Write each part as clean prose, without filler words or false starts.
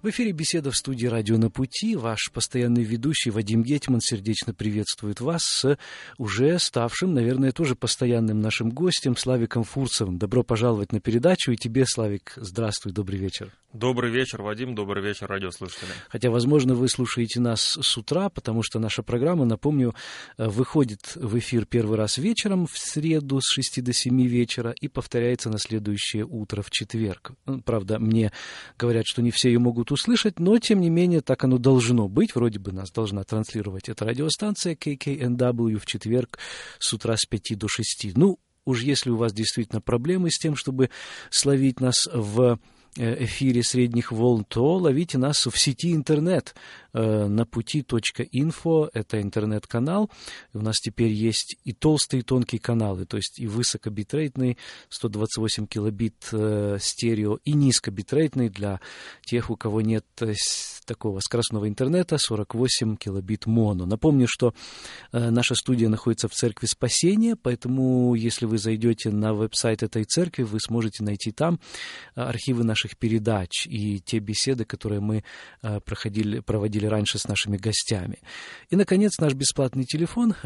В эфире беседа в студии «Радио на пути». Ваш постоянный ведущий Вадим Гетман сердечно приветствует вас с уже ставшим, наверное, тоже постоянным нашим гостем Славиком Фурцевым. Добро пожаловать на передачу. И тебе, Славик, здравствуй, добрый вечер. Добрый вечер, Вадим, добрый вечер, радиослушатели. Хотя, возможно, вы слушаете нас с утра, потому что наша программа, напомню, выходит в эфир первый раз вечером в среду с 6 до 7 вечера и повторяется на следующее утро в четверг. Правда, мне говорят, что не все ее могут услышать, но, тем не менее, так оно должно быть. Вроде бы нас должна транслировать эта радиостанция KKNW в четверг с утра с 5 до 6. Ну, уж если у вас действительно проблемы с тем, чтобы словить нас в эфире средних волн, то ловите нас в сети интернет на пути.инфо, это интернет-канал. У нас теперь есть и толстые, и тонкие каналы, то есть и высокобитрейтный 128 килобит стерео, и низкобитрейтный для тех, у кого нет такого скоростного интернета, 48 килобит моно. Напомню, что наша студия находится в Церкви Спасения, поэтому если вы зайдете на веб-сайт этой церкви, вы сможете найти там архивы наших передач и те беседы, которые мы проводили раньше с нашими гостями. И, наконец, наш бесплатный телефон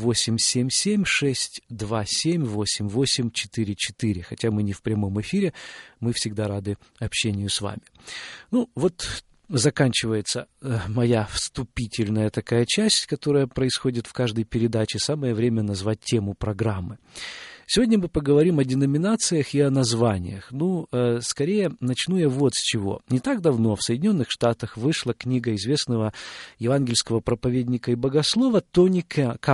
1-877-627-8844. Хотя мы не в прямом эфире, мы всегда рады общению с вами. Ну, вот заканчивается моя вступительная такая часть, которая происходит в каждой передаче. Самое время назвать тему программы. Сегодня мы поговорим о деноминациях и о названиях. Скорее, начну я вот с чего. Не так давно в Соединенных Штатах вышла книга известного евангельского проповедника и богослова Тони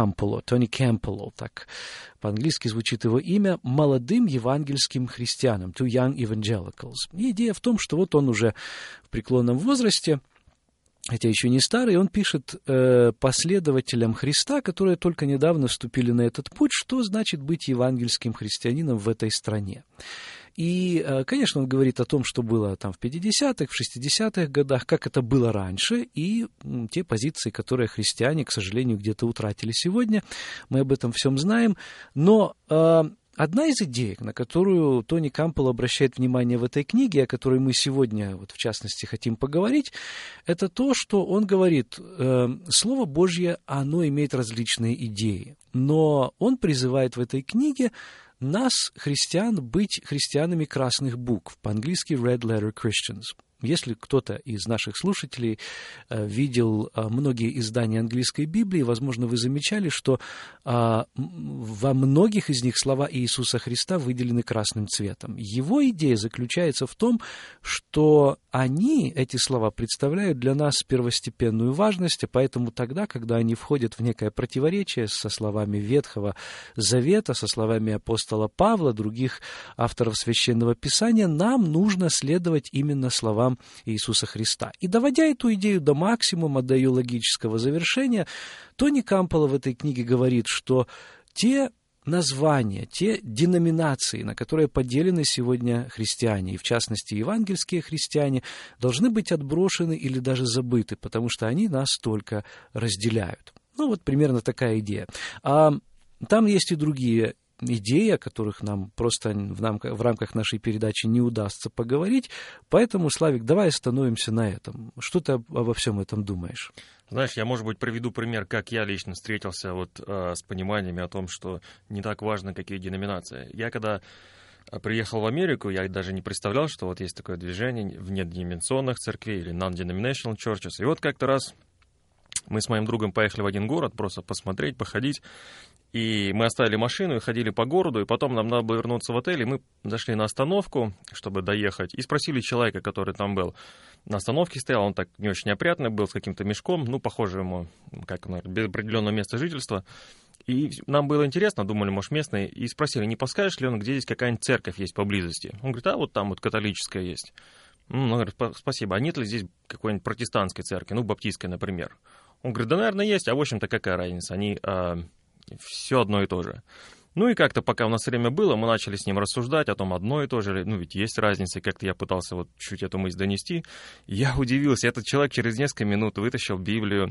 Кэмпелло, так по-английски звучит его имя, «Молодым евангельским христианам», «To Young Evangelicals». И идея в том, что вот он уже в преклонном возрасте, хотя еще не старый, он пишет последователям Христа, которые только недавно вступили на этот путь, что значит быть евангельским христианином в этой стране. И, конечно, он говорит о том, что было там в 50-х, в 60-х годах, как это было раньше, и те позиции, которые христиане, к сожалению, где-то утратили сегодня. Мы об этом всем знаем. Но одна из идей, на которую Тони Кэмпелло обращает внимание в этой книге, о которой мы сегодня, вот, в частности, хотим поговорить, это то, что он говорит, Слово Божье, оно имеет различные идеи, но он призывает в этой книге нас, христиан, быть христианами красных букв, по-английски «red letter Christians». Если кто-то из наших слушателей видел многие издания английской Библии, возможно, вы замечали, что во многих из них слова Иисуса Христа выделены красным цветом. Его идея заключается в том, что эти слова, представляют для нас первостепенную важность, а поэтому тогда, когда они входят в некое противоречие со словами Ветхого Завета, со словами апостола Павла, других авторов Священного Писания, нам нужно следовать именно словам Иисуса Христа. И доводя эту идею до максимума, до ее логического завершения, Тони Кэмпелло в этой книге говорит, что те названия, те деноминации, на которые поделены сегодня христиане, и в частности евангельские христиане, должны быть отброшены или даже забыты, потому что они нас только разделяют. Вот примерно такая идея. А там есть и другие идеи, о которых нам просто в рамках нашей передачи не удастся поговорить. Поэтому, Славик, давай остановимся на этом. Что ты обо всем этом думаешь? Знаешь, я, может быть, приведу пример, как я лично встретился с пониманиями о том, что не так важно, какие деноминации. Я когда приехал в Америку, я даже не представлял, что вот есть такое движение внеденоминационных церквей или non-denominational churches. И вот как-то раз мы с моим другом поехали в один город просто посмотреть, походить. И мы оставили машину и ходили по городу, и потом нам надо было вернуться в отель, и мы зашли на остановку, чтобы доехать, и спросили человека, который там был. На остановке стоял, он так не очень опрятный был, с каким-то мешком, похоже ему, без определенного места жительства. И нам было интересно, думали, может, местные, и спросили, не подскажешь ли он, где здесь какая-нибудь церковь есть поблизости. Он говорит, вот там вот католическая есть. Он говорит, спасибо, а нет ли здесь какой-нибудь протестантской церкви, баптистской, например? Он говорит, да, наверное, есть, а в общем-то какая разница, они все одно и то же. И как-то, пока у нас время было, мы начали с ним рассуждать о том, одно и то же, ведь есть разница, и как-то я пытался чуть эту мысль донести. Я удивился, этот человек через несколько минут вытащил Библию,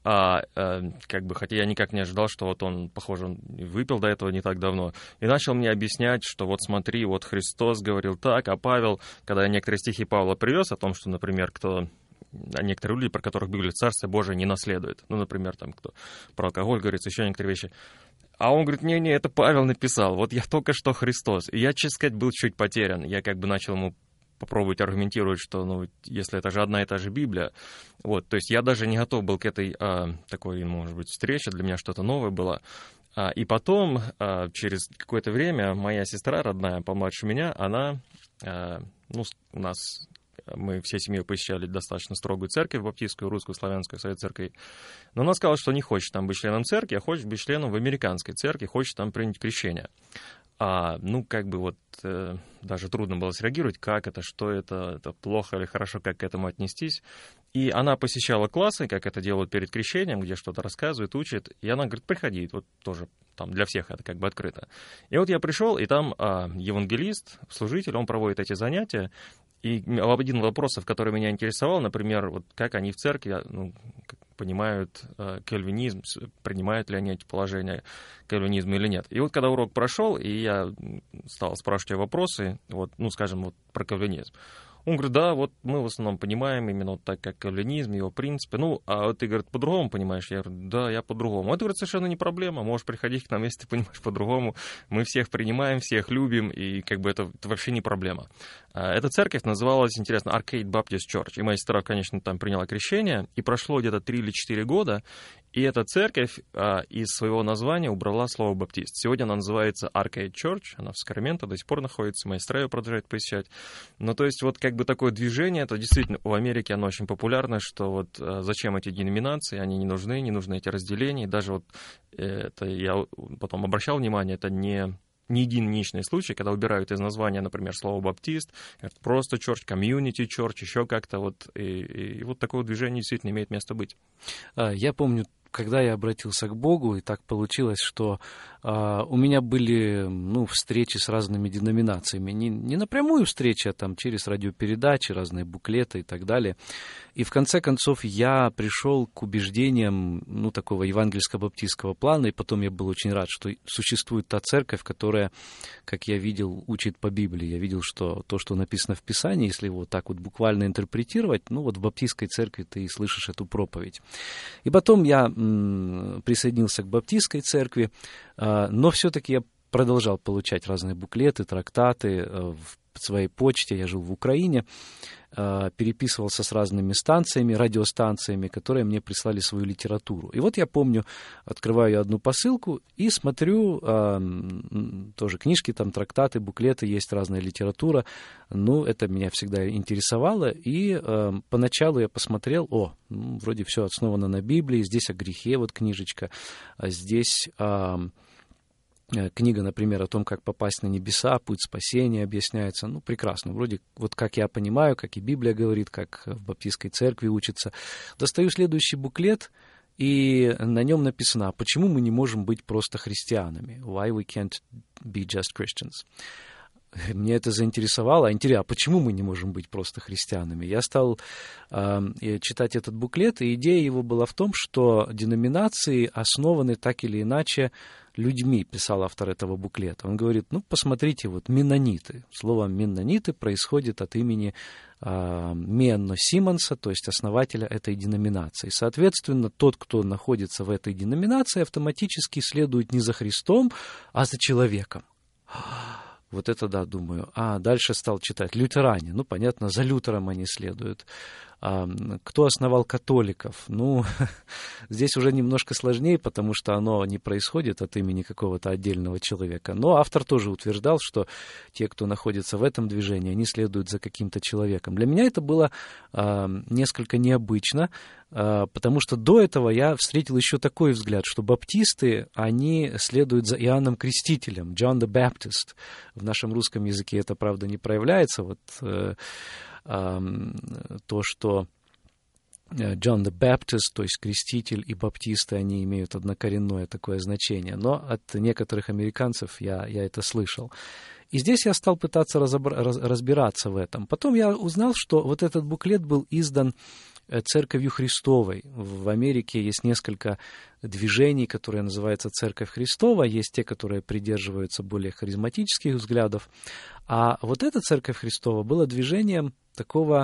хотя я никак не ожидал, что он, похоже, он выпил до этого не так давно, и начал мне объяснять, что смотри, Христос говорил так, а Павел, когда я некоторые стихи Павла привез о том, что, например, кто некоторые люди, про которых Библия Царство Божие не наследует. Ну, например, там кто про алкоголь говорится, еще некоторые вещи. А он говорит, не, это Павел написал, вот я только что Христос. И я, честно сказать, был чуть потерян. Я как бы начал ему попробовать аргументировать, что, ну, если это же одна и та же Библия, вот, то есть я даже не готов был к этой такой, может быть, встрече, для меня что-то новое было. И потом, через какое-то время, моя сестра родная, помладше меня, она, ну, у нас... Мы всей семьей посещали достаточно строгую церковь, баптистскую, русскую, славянскую, совет церковь. Но она сказала, что не хочет там быть членом церкви, а хочет быть членом в американской церкви, хочет там принять крещение. Ну, как бы вот даже трудно было среагировать, как это, что это плохо или хорошо, как к этому отнестись. И она посещала классы, как это делают перед крещением, где что-то рассказывает, учит. И она говорит, приходи, вот тоже там для всех это как бы открыто. И вот я пришел, и там евангелист, служитель, он проводит эти занятия. И один вопрос, который меня интересовал, например, вот как они в церкви понимают кальвинизм, принимают ли они эти положения кальвинизма или нет. И вот когда урок прошел, и я стал спрашивать вопросы, вот, ну, скажем, вот про кальвинизм. Он говорит, да, вот мы в основном понимаем именно вот так, как кальвинизм, его принципы. Ну, а вот ты, говорит, по-другому понимаешь? Я говорю, да, я по-другому. Это, говорит, совершенно не проблема. Можешь приходить к нам, если ты понимаешь по-другому. Мы всех принимаем, всех любим, и как бы это вообще не проблема. Эта церковь называлась, интересно, Arcade Baptist Church. И моя сестра, конечно, там приняла крещение. И прошло где-то 3 или 4 года, и эта церковь из своего названия убрала слово «баптист». Сегодня она называется Arcade Church, она в Сакраменто до сих пор находится, моя сестра ее продолжает посещать. Ну, то есть вот как бы такое движение, это действительно в Америке оно очень популярно, что вот зачем эти деноминации, они не нужны эти разделения. И даже вот это я потом обращал внимание, это не единичный случай, когда убирают из названия, например, слово «баптист», просто church, community church, еще как-то вот, и вот такое движение действительно имеет место быть. Я помню, когда я обратился к Богу, и так получилось, что у меня были встречи с разными деноминациями. Не напрямую встречи, а там через радиопередачи, разные буклеты и так далее. И в конце концов я пришел к убеждениям такого евангельско-баптистского плана, и потом я был очень рад, что существует та церковь, которая, как я видел, учит по Библии. Я видел, что то, что написано в Писании, если его так вот буквально интерпретировать, вот в баптистской церкви ты и слышишь эту проповедь. И потом я присоединился к баптистской церкви, но все-таки я продолжал получать разные буклеты, трактаты в своей почте. Я жил в Украине, переписывался с разными станциями, радиостанциями, которые мне прислали свою литературу. И вот я помню, открываю одну посылку и смотрю, тоже книжки, там трактаты, буклеты, есть разная литература. Это меня всегда интересовало. И поначалу я посмотрел, вроде все основано на Библии, здесь о грехе, вот книжечка, а здесь... Книга, например, о том, как попасть на небеса, путь спасения объясняется. Прекрасно. Вроде, вот как я понимаю, как и Библия говорит, как в баптистской церкви учится. Достаю следующий буклет, и на нем написано, почему мы не можем быть просто христианами? Why we can't be just Christians? Мне это заинтересовало. А почему мы не можем быть просто христианами? Я стал читать этот буклет, и идея его была в том, что деноминации основаны так или иначе людьми, писал автор этого буклета. Он говорит, посмотрите, вот меннониты. Слово «меннониты» происходит от имени Менно Симонса, то есть основателя этой деноминации. Соответственно, тот, кто находится в этой деноминации, автоматически следует не за Христом, а за человеком. Вот это да, думаю. Дальше стал читать. Лютеране. Понятно, за Лютером они следуют. Кто основал католиков? Здесь уже немножко сложнее, потому что оно не происходит от имени какого-то отдельного человека. Но автор тоже утверждал, что те, кто находится в этом движении, они следуют за каким-то человеком. Для меня это было несколько необычно, потому что до этого я встретил еще такой взгляд, что баптисты, они следуют за Иоанном Крестителем, John the Baptist. В нашем русском языке это, правда, не проявляется. То, что John the Baptist, то есть креститель и баптисты, они имеют однокоренное такое значение. Но от некоторых американцев я это слышал. И здесь я стал пытаться разбираться в этом. Потом я узнал, что вот этот буклет был издан Церковью Христовой. В Америке есть несколько движений, которые называются Церковь Христова. Есть те, которые придерживаются более харизматических взглядов. А вот эта Церковь Христова была движением такого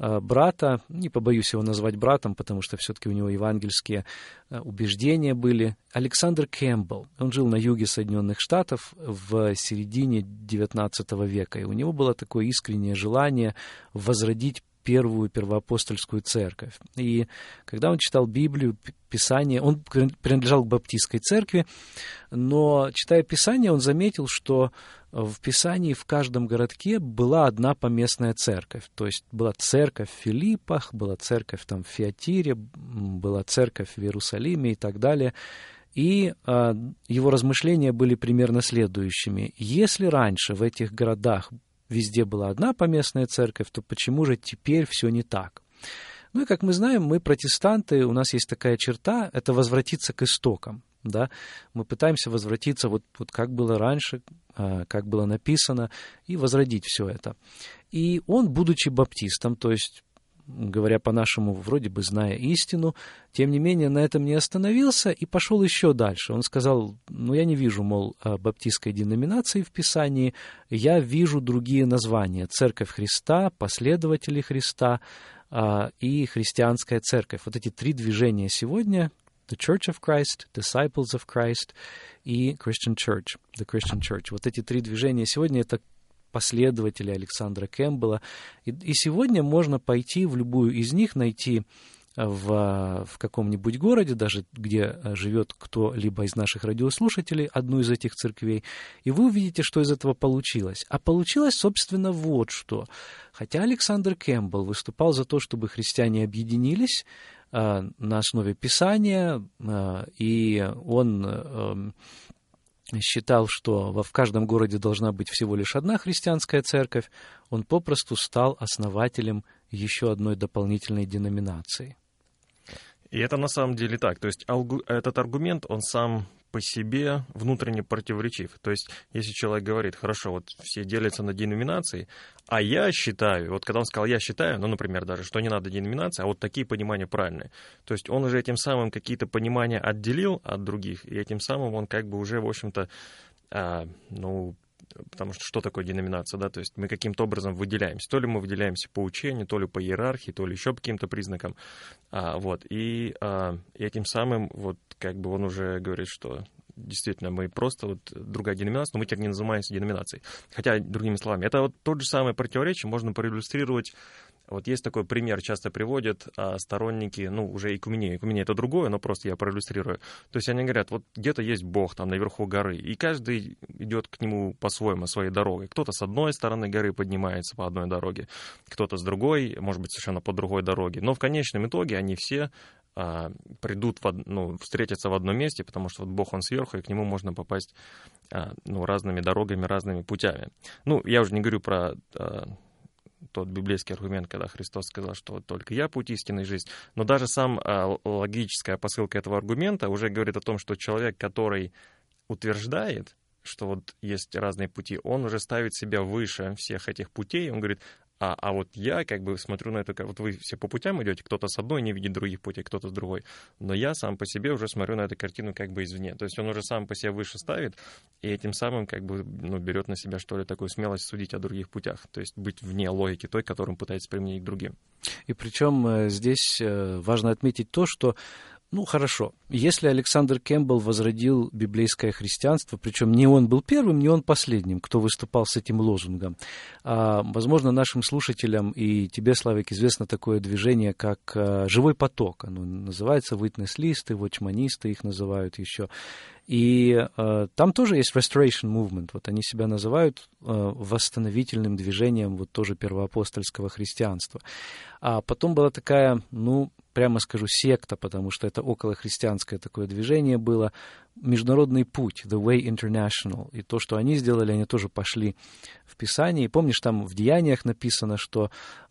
брата, не побоюсь его назвать братом, потому что все-таки у него евангельские убеждения были, Александр Кэмпбелл. Он жил на юге Соединенных Штатов в середине XIX века, и у него было такое искреннее желание возродить первую первоапостольскую церковь. И когда он читал Библию, Писание, он принадлежал к баптистской церкви, но, читая Писание, он заметил, что в Писании в каждом городке была одна поместная церковь. То есть была церковь в Филиппах, была церковь там в Фиатире, была церковь в Иерусалиме и так далее. И его размышления были примерно следующими. Если раньше в этих городах везде была одна поместная церковь, то почему же теперь все не так? Ну и, как мы знаем, мы протестанты, у нас есть такая черта, это возвратиться к истокам. Да? Мы пытаемся возвратиться вот как было раньше, как было написано, и возродить все это. И он, будучи баптистом, то есть, говоря по-нашему, вроде бы зная истину, тем не менее на этом не остановился и пошел еще дальше. Он сказал, я не вижу, мол, баптистской деноминации в Писании, я вижу другие названия. Церковь Христа, последователи Христа и христианская церковь. Вот эти три движения сегодня, The Church of Christ, Disciples of Christ и Christian Church, The Christian Church. Вот эти три движения сегодня — это последователи Александра Кэмпбелла. И сегодня можно пойти в любую из них, найти в каком-нибудь городе, даже где живет кто-либо из наших радиослушателей, одну из этих церквей, и вы увидите, что из этого получилось. А получилось, собственно, вот что. Хотя Александр Кэмпбелл выступал за то, чтобы христиане объединились на основе Писания, и он считал, что в каждом городе должна быть всего лишь одна христианская церковь, он попросту стал основателем еще одной дополнительной деноминации. И это на самом деле так. То есть этот аргумент, он сам по себе внутренне противоречив. То есть если человек говорит, хорошо, вот все делятся на деноминации, а я считаю, вот когда он сказал «я считаю», например, даже, что не надо деноминации, а вот такие понимания правильные. То есть он уже этим самым какие-то понимания отделил от других, и этим самым он как бы уже, в общем-то, потому что такое деноминация, да, то есть мы каким-то образом выделяемся. То ли мы выделяемся по учению, то ли по иерархии, то ли еще по каким-то признакам. И этим самым вот как бы он уже говорит, что действительно мы просто вот другая деноминация, но мы теперь не называемся деноминацией. Хотя, другими словами, это вот тот же самый противоречие можно проиллюстрировать. Вот есть такой пример, часто приводят сторонники, уже икумении. Икумения — это другое, но просто я проиллюстрирую. То есть они говорят, вот где-то есть Бог там наверху горы, и каждый идет к нему по-своему, своей дорогой. Кто-то с одной стороны горы поднимается по одной дороге, кто-то с другой, может быть, совершенно по другой дороге. Но в конечном итоге они все придут, встретятся в одном месте, потому что вот Бог, Он сверху, и к Нему можно попасть разными дорогами, разными путями. Я уже не говорю про тот библейский аргумент, когда Христос сказал, что вот только я путь истины и жизнь. Но даже сам логическая посылка этого аргумента уже говорит о том, что человек, который утверждает, что вот есть разные пути, он уже ставит себя выше всех этих путей. Он говорит, а вот я как бы смотрю на это, как вот вы все по путям идете, кто-то с одной не видит других путей, кто-то с другой. Но я сам по себе уже смотрю на эту картину как бы извне. То есть он уже сам по себе выше ставит, и этим самым как бы берет на себя, что ли, такую смелость судить о других путях. То есть быть вне логики той, которую он пытается применить к другим. И причем здесь важно отметить то, что хорошо. Если Александр Кэмпбелл возродил библейское христианство, причем не он был первым, не он последним, кто выступал с этим лозунгом. Возможно, нашим слушателям и тебе, Славик, известно такое движение, как «Живой поток». Оно называется «Witness-листы», «Watchmanисты» их называют еще. И там тоже есть restoration movement. Вот они себя называют восстановительным движением вот тоже первоапостольского христианства. А потом была такая, прямо скажу, секта, потому что это околохристианское такое движение было, «Международный путь», The Way International. И то, что они сделали, они тоже пошли в Писании. И помнишь, там в Деяниях написано, что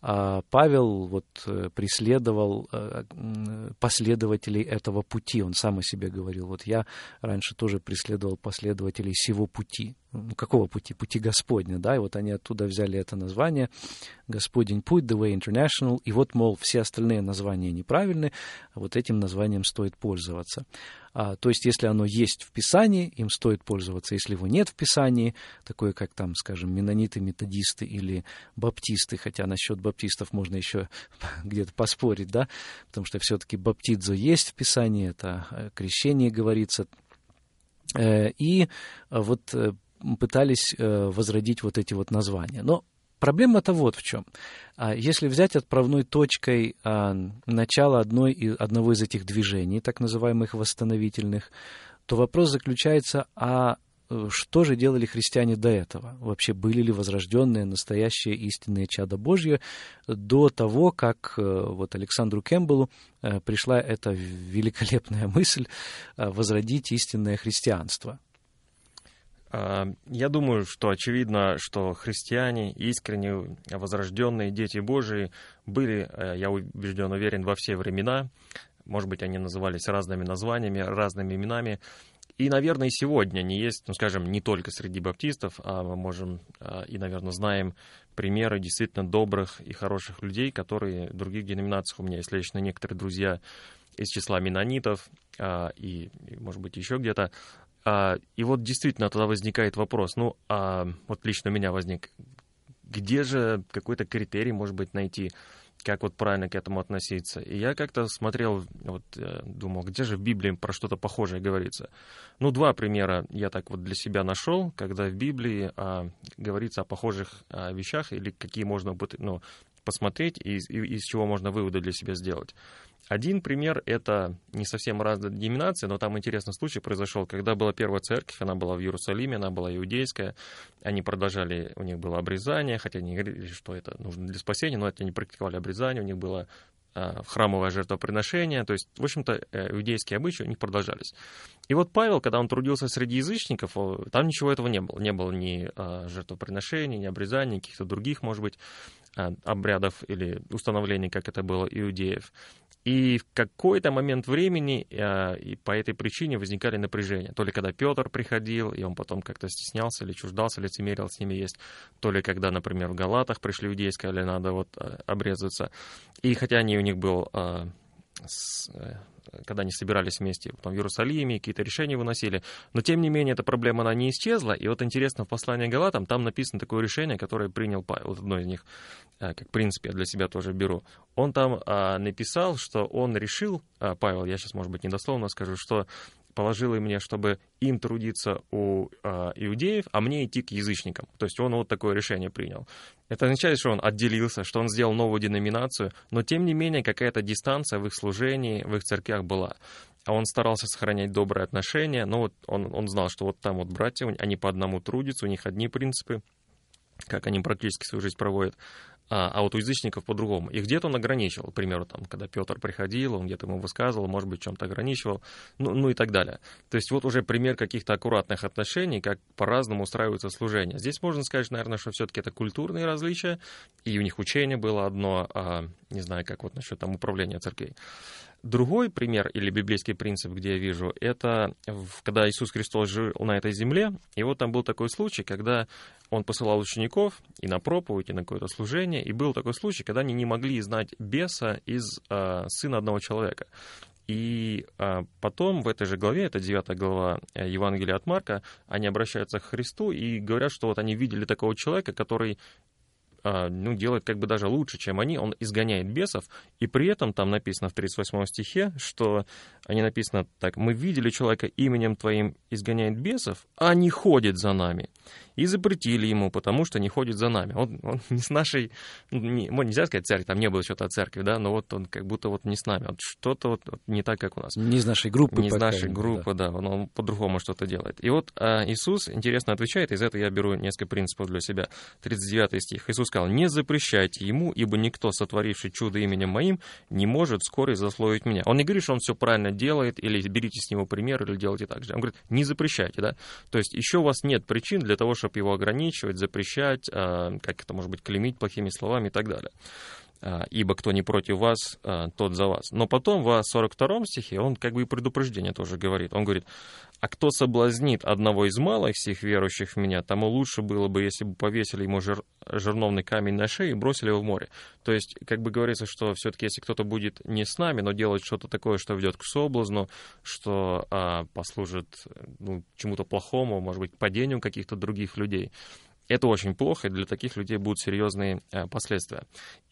Павел преследовал последователей этого пути. Он сам о себе говорил, вот я раньше тоже преследовал последователей сего пути. Какого пути? Пути Господня, да? И вот они оттуда взяли это название, Господень путь, The Way International. И вот, мол, все остальные названия неправильны, а вот этим названием стоит пользоваться. То есть, если оно есть в Писании, им стоит пользоваться. Если его нет в Писании, такое как там, скажем, меннониты, методисты или баптисты, хотя насчет баптистов можно еще где-то поспорить, да, потому что все-таки баптизо есть в Писании, это крещение говорится. И вот пытались возродить вот эти вот названия. Но проблема-то вот в чем. Если взять отправной точкой начало одного из этих движений, так называемых восстановительных, то вопрос заключается, что же делали христиане до этого? Вообще были ли возрожденные, настоящие истинные чада Божьи до того, как вот Александру Кэмпбеллу пришла эта великолепная мысль возродить истинное христианство? Я думаю, что очевидно, что христиане, искренне возрожденные дети Божии, были, я убежден, уверен, во все времена. Может быть, они назывались разными названиями, разными именами. И, наверное, и сегодня не есть, скажем, не только среди баптистов, а мы можем и, наверное, знаем примеры действительно добрых и хороших людей, которые в других деноминациях, у меня есть лично некоторые друзья из числа меннонитов и, может быть, еще где-то. И вот действительно тогда возникает вопрос, вот лично у меня возник, где же какой-то критерий, может быть, найти, как вот правильно к этому относиться. И я как-то смотрел, думал, где же в Библии про что-то похожее говорится. Два примера я так вот для себя нашел, когда в Библии говорится о похожих вещах, или какие можно посмотреть, и из чего можно выводы для себя сделать. Один пример — это не совсем разная деноминация, но там интересный случай произошел, когда была первая церковь, она была в Иерусалиме, она была иудейская, они продолжали, у них было обрезание, хотя они говорили, что это нужно для спасения, но это не практиковали обрезание, у них было храмовое жертвоприношение, то есть, в общем-то, иудейские обычаи у них продолжались. И вот Павел, когда он трудился среди язычников, там ничего этого не было. Не было ни жертвоприношений, ни обрезаний, ни каких-то других, может быть, обрядов или установлений, как это было иудеев. И в какой-то момент времени и по этой причине возникали напряжения. То ли когда Петр приходил, и он потом как-то стеснялся или чуждался, лицемерил с ними есть. То ли когда, например, в Галатах пришли иудеи, сказали, надо обрезаться. И хотя они у них был... когда они собирались вместе в Иерусалиме, какие-то решения выносили. Но, тем не менее, эта проблема, она не исчезла. И вот интересно, в послании к Галатам там написано такое решение, которое принял Павел. Вот одно из них, как принцип, я для себя тоже беру. Он там написал, что он решил, Павел, я сейчас, может быть, недословно скажу, что положил им мне, чтобы им трудиться у иудеев, а мне идти к язычникам. То есть он вот такое решение принял. Это означает, что он отделился, что он сделал новую деноминацию, но тем не менее какая-то дистанция в их служении, в их церквях была. А он старался сохранять добрые отношения, но вот он знал, что вот там вот братья, они по одному трудятся, у них одни принципы, как они практически свою жизнь проводят. А вот у язычников по-другому. И где-то он ограничивал, к примеру, там, когда Петр приходил, он где-то ему высказывал, может быть, чем-то ограничивал, ну и так далее. То есть вот уже пример каких-то аккуратных отношений, как по-разному устраиваются служения. Здесь можно сказать, наверное, что все-таки это культурные различия, и у них учение было одно, не знаю, как вот насчет там управления церквей. Другой пример или библейский принцип, где я вижу, это когда Иисус Христос жил на этой земле, и вот там был такой случай, когда он посылал учеников и на проповедь, и на какое-то служение, и был такой случай, когда они не могли изгнать беса из сына одного человека. И потом в этой же главе, это 9 глава Евангелия от Марка, они обращаются к Христу и говорят, что вот они видели такого человека, который делает как бы даже лучше, чем они, он изгоняет бесов, и при этом там написано в 38 стихе, что они написано так: «Мы видели человека именем Твоим изгоняет бесов, а не ходит за нами, и запретили ему, потому что не ходит за нами». Он не с нашей, нельзя сказать церковь, там не было что-то о церкви, да, но вот он как будто вот не с нами, вот что-то вот не так, как у нас. Не из нашей группы. Не из нашей группы, да, он по-другому что-то делает. И вот Иисус, интересно, отвечает, из этого я беру несколько принципов для себя. 39 стих. Иисус сказал: «Не запрещайте ему, ибо никто, сотворивший чудо именем моим, не может вскоре злословить меня». Он не говорит, что он все правильно делает, или берите с него пример, или делайте так же. Он говорит, не запрещайте, да. То есть еще у вас нет причин для того, чтобы его ограничивать, запрещать, как это может быть, клеймить плохими словами и так далее. ибо кто не против вас, тот за вас. Но потом в 42 стихе он как бы и предупреждение тоже говорит. Он говорит: а кто соблазнит одного из малых всех верующих в меня, тому лучше было бы, если бы повесили ему жерновный камень на шею и бросили его в море. То есть, как бы говорится, что все-таки если кто-то будет не с нами, но делать что-то такое, что ведет к соблазну, что послужит чему-то плохому, может быть, падению каких-то других людей, это очень плохо, и для таких людей будут серьезные последствия.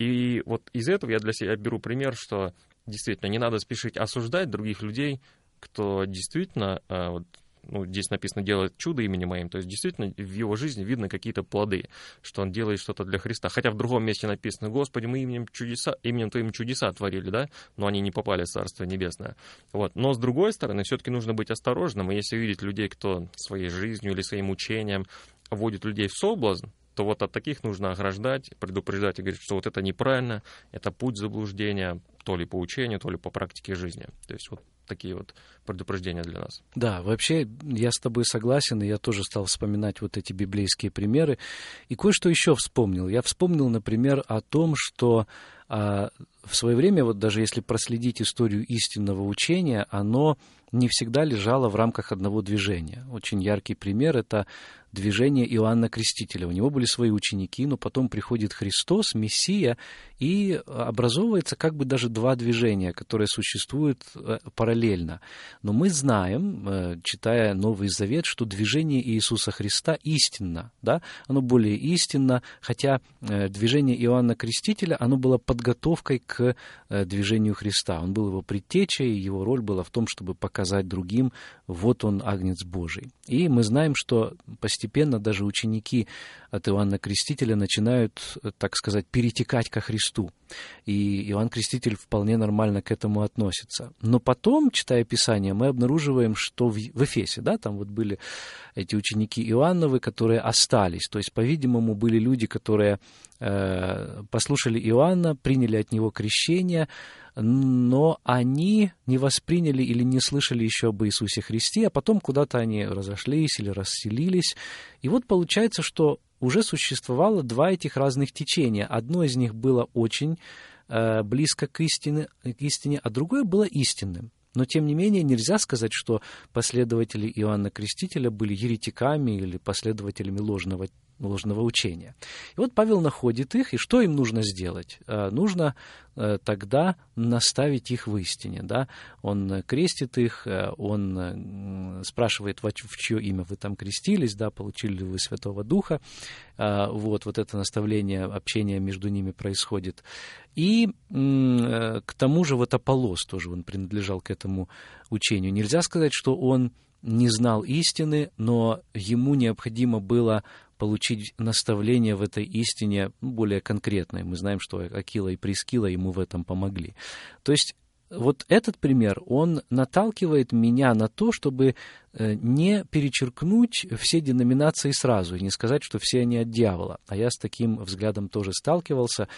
И вот из этого я для себя беру пример, что действительно не надо спешить осуждать других людей, кто действительно, здесь написано, делает чудо именем моим, то есть действительно в его жизни видно какие-то плоды, что он делает что-то для Христа. Хотя в другом месте написано: Господи, мы именем Твоим чудеса творили, да, но они не попали в Царство Небесное. Вот. Но с другой стороны, все-таки нужно быть осторожным, и если видеть людей, кто своей жизнью или своим учением вводит людей в соблазн, то вот от таких нужно ограждать, предупреждать и говорить, что вот это неправильно, это путь заблуждения, то ли по учению, то ли по практике жизни. То есть вот такие вот предупреждения для нас. Да, вообще я с тобой согласен, и я тоже стал вспоминать вот эти библейские примеры. И кое-что еще вспомнил. Я вспомнил, например, о том, что в свое время, вот даже если проследить историю истинного учения, оно не всегда лежало в рамках одного движения. Очень яркий пример — это движение Иоанна Крестителя. У него были свои ученики, но потом приходит Христос, Мессия, и образовывается как бы даже два движения, которые существуют параллельно. Но мы знаем, читая Новый Завет, что движение Иисуса Христа истинно, да? Оно более истинно, хотя движение Иоанна Крестителя, оно было подготовкой к движению Христа. Он был его предтечей, и его роль была в том, чтобы показать другим: вот он, Агнец Божий. И мы знаем, что постепенно даже ученики от Иоанна Крестителя начинают, так сказать, перетекать ко Христу. И Иоанн Креститель вполне нормально к этому относится. Но потом, читая Писание, мы обнаруживаем, что в Эфесе, да, там вот были эти ученики Иоанновы, которые остались. То есть, по-видимому, были люди, которые послушали Иоанна, приняли от него крещение, но они не восприняли или не слышали еще об Иисусе Христе, а потом куда-то они разошлись или расселились. И вот получается, что уже существовало два этих разных течения. Одно из них было очень близко к истине, а другое было истинным. Но, тем не менее, нельзя сказать, что последователи Иоанна Крестителя были еретиками или последователями ложного учения. И вот Павел находит их, и что им нужно сделать? Нужно тогда наставить их в истине. Да? Он крестит их, он спрашивает, в чье имя вы там крестились, да, получили ли вы Святого Духа. Вот это наставление, общение между ними происходит. И к тому же вот Аполлос тоже, он принадлежал к этому учению. Нельзя сказать, что он не знал истины, но ему необходимо было получить наставление в этой истине более конкретное. Мы знаем, что Акила и Прискила ему в этом помогли. То есть вот этот пример, он наталкивает меня на то, чтобы не перечеркнуть все деноминации сразу и не сказать, что все они от дьявола. А я с таким взглядом тоже сталкивался.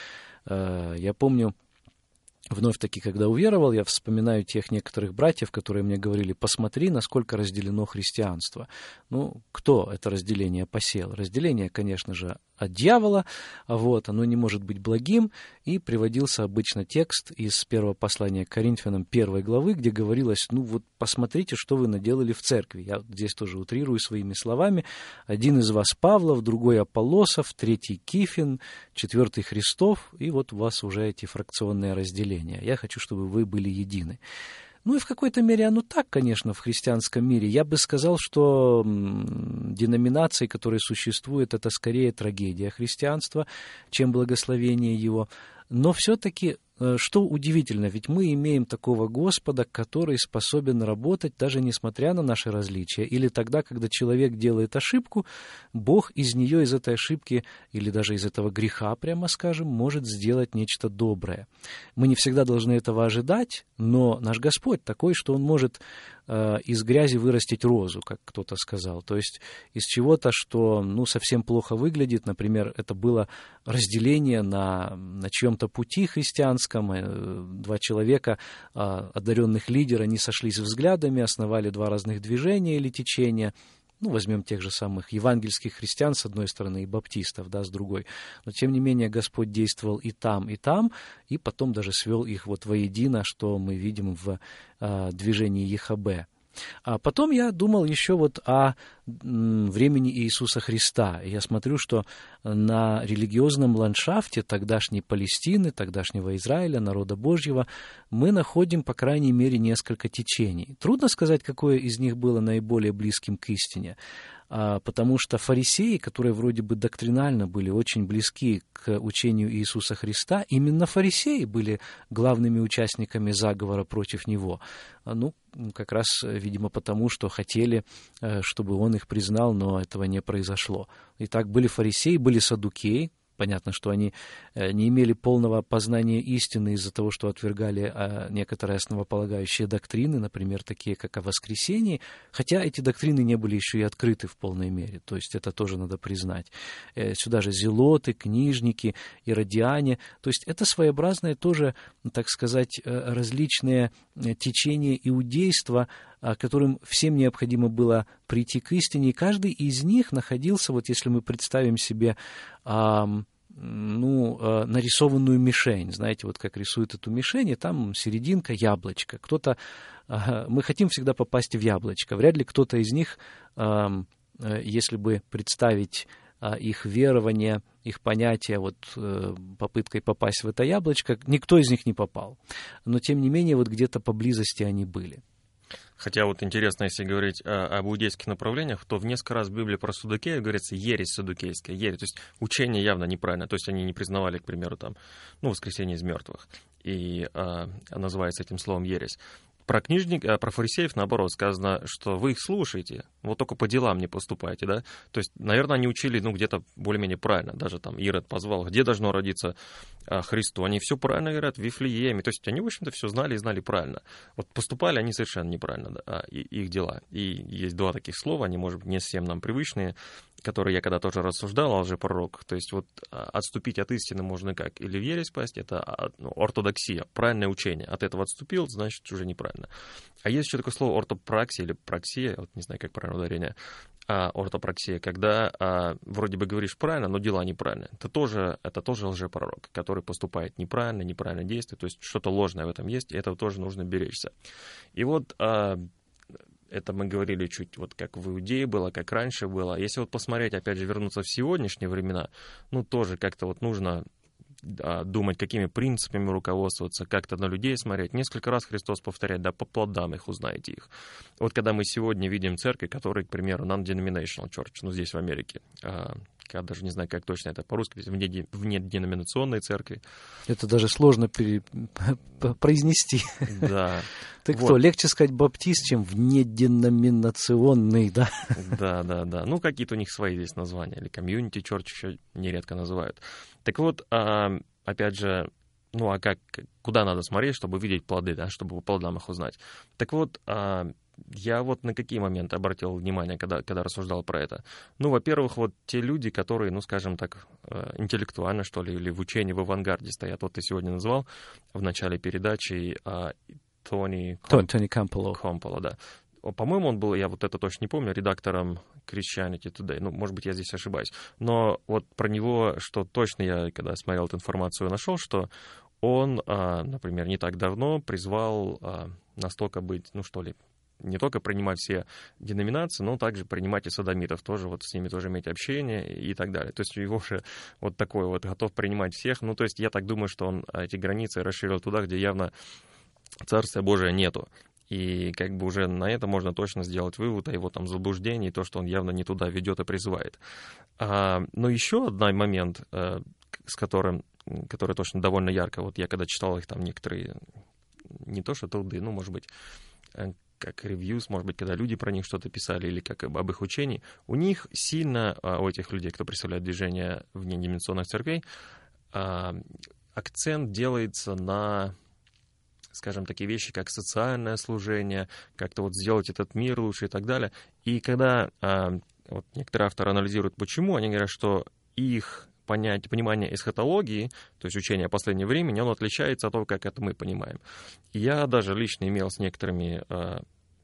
Я помню, вновь-таки, когда уверовал, я вспоминаю тех некоторых братьев, которые мне говорили: посмотри, насколько разделено христианство. Ну, кто это разделение посеял? Разделение, конечно же, от дьявола, оно не может быть благим, и приводился обычно текст из первого послания к Коринфянам 1 главы, где говорилось: посмотрите, что вы наделали в церкви. Я здесь тоже утрирую своими словами. Один из вас Павлов, другой Аполлосов, третий Кифин, четвертый Христов, и вот у вас уже эти фракционные разделения. Я хочу, чтобы вы были едины. И в какой-то мере оно так, конечно, в христианском мире. Я бы сказал, что деноминации, которые существуют, это скорее трагедия христианства, чем благословение его. Но все-таки, что удивительно, ведь мы имеем такого Господа, который способен работать, даже несмотря на наши различия. Или тогда, когда человек делает ошибку, Бог из нее, из этой ошибки, или даже из этого греха, прямо скажем, может сделать нечто доброе. Мы не всегда должны этого ожидать, но наш Господь такой, что Он может из грязи вырастить розу, как кто-то сказал. То есть из чего-то, что совсем плохо выглядит, например, это было разделение на чьем-то пути христианском. Два человека, одаренных лидера, они сошлись взглядами, основали два разных движения или течения. возьмем тех же самых евангельских христиан с одной стороны и баптистов, да, с другой. Но, тем не менее, Господь действовал и там, и потом даже свел их вот воедино, что мы видим в движении ЕХБ. А потом я думал еще вот о времени Иисуса Христа. И я смотрю, что на религиозном ландшафте тогдашней Палестины, тогдашнего Израиля, народа Божьего, мы находим, по крайней мере, несколько течений. Трудно сказать, какое из них было наиболее близким к истине, потому что фарисеи, которые вроде бы доктринально были очень близки к учению Иисуса Христа, именно фарисеи были главными участниками заговора против Него. Как раз, видимо, потому, что хотели, чтобы Он их признал, но этого не произошло. Итак, были фарисеи, были саддукеи. Понятно, что они не имели полного познания истины из-за того, что отвергали некоторые основополагающие доктрины, например, такие как о воскресении, хотя эти доктрины не были еще и открыты в полной мере, то есть это тоже надо признать. Сюда же зелоты, книжники, иродиане, то есть это своеобразные тоже, так сказать, различные течения иудейства, которым всем необходимо было прийти к истине, и каждый из них находился, вот если мы представим себе нарисованную мишень, знаете, вот как рисуют эту мишень, и там серединка яблочко. Мы хотим всегда попасть в яблочко. Вряд ли кто-то из них, если бы представить их верование, их понятие попыткой попасть в это яблочко, никто из них не попал. Но, тем не менее, вот где-то поблизости они были. Хотя вот интересно, если говорить об иудейских направлениях, то в несколько раз в Библии про саддукеев говорится ересь саддукейская, ересь, то есть учение явно неправильное, то есть они не признавали, к примеру, воскресение из мертвых, и называется этим словом ересь. Про фарисеев, наоборот, сказано, что вы их слушаете, вот только по делам не поступаете, да? То есть, наверное, они учили, где-то более-менее правильно. Даже там Ирод позвал, где должно родиться Христу. Они все правильно говорят, в Вифлееме. То есть, они, в общем-то, все знали и знали правильно. Вот поступали они совершенно неправильно, да, их дела. И есть два таких слова, они, может быть, не совсем нам привычные, которые я когда тоже рассуждал о лжепророках. То есть, вот отступить от истины можно как? Или в ересь пасть, это ортодоксия, правильное учение. От этого отступил, значит, уже неправильно. А есть еще такое слово ортопраксия или праксия, вот не знаю, как правильно ударение, ортопраксия, когда вроде бы говоришь правильно, но дела неправильные. Это тоже лжепророк, который поступает неправильно действует, то есть что-то ложное в этом есть, и этого тоже нужно беречься. И вот это мы говорили чуть, вот как в Иудее было, как раньше было. Если вот посмотреть, опять же, вернуться в сегодняшние времена, тоже как-то вот нужно думать, какими принципами руководствоваться, как-то на людей смотреть. Несколько раз Христос повторяет, по плодам их узнаете их. Вот когда мы сегодня видим церкви, которые, к примеру, non-denominational church, здесь в Америке, я даже не знаю, как точно это по-русски, внеденоминационные церкви. Это даже сложно произнести. Да. Ты кто, легче сказать баптист, чем внеденоминационный, да? Да. Какие-то у них свои здесь названия, или community church еще нередко называют. Так вот, опять же, куда надо смотреть, чтобы видеть плоды, да, чтобы по плодам их узнать. Так вот, я вот на какие моменты обратил внимание, когда рассуждал про это. Во-первых, вот те люди, которые, скажем так, интеллектуально, что ли, или в учении в авангарде стоят. Вот ты сегодня назвал в начале передачи Тони Камполо, да. По-моему, он был, я вот это точно не помню, редактором Christianity Today. Может быть, я здесь ошибаюсь. Но вот про него, что точно я, когда смотрел эту информацию, нашел, что он, например, не так давно призвал настолько быть, не только принимать все деноминации, но также принимать и содомитов тоже, вот с ними тоже иметь общение и так далее. То есть его уже вот такой вот готов принимать всех. То есть я так думаю, что он эти границы расширил туда, где явно Царствия Божия нету. И как бы уже на это можно точно сделать вывод о его заблуждении, и то, что он явно не туда ведет и призывает. Но еще один момент, который точно довольно ярко, вот я когда читал их некоторые, не то что труды, может быть, как ревьюс, может быть, когда люди про них что-то писали, или как об их учении, у них сильно, у этих людей, кто представляет движение внеденоминационных церквей, акцент делается на, скажем, такие вещи, как социальное служение, как-то сделать этот мир лучше и так далее. И когда некоторые авторы анализируют, почему, они говорят, что их понимание эсхатологии, то есть учение о последнем времени, оно отличается от того, как это мы понимаем. И я даже лично имел с некоторыми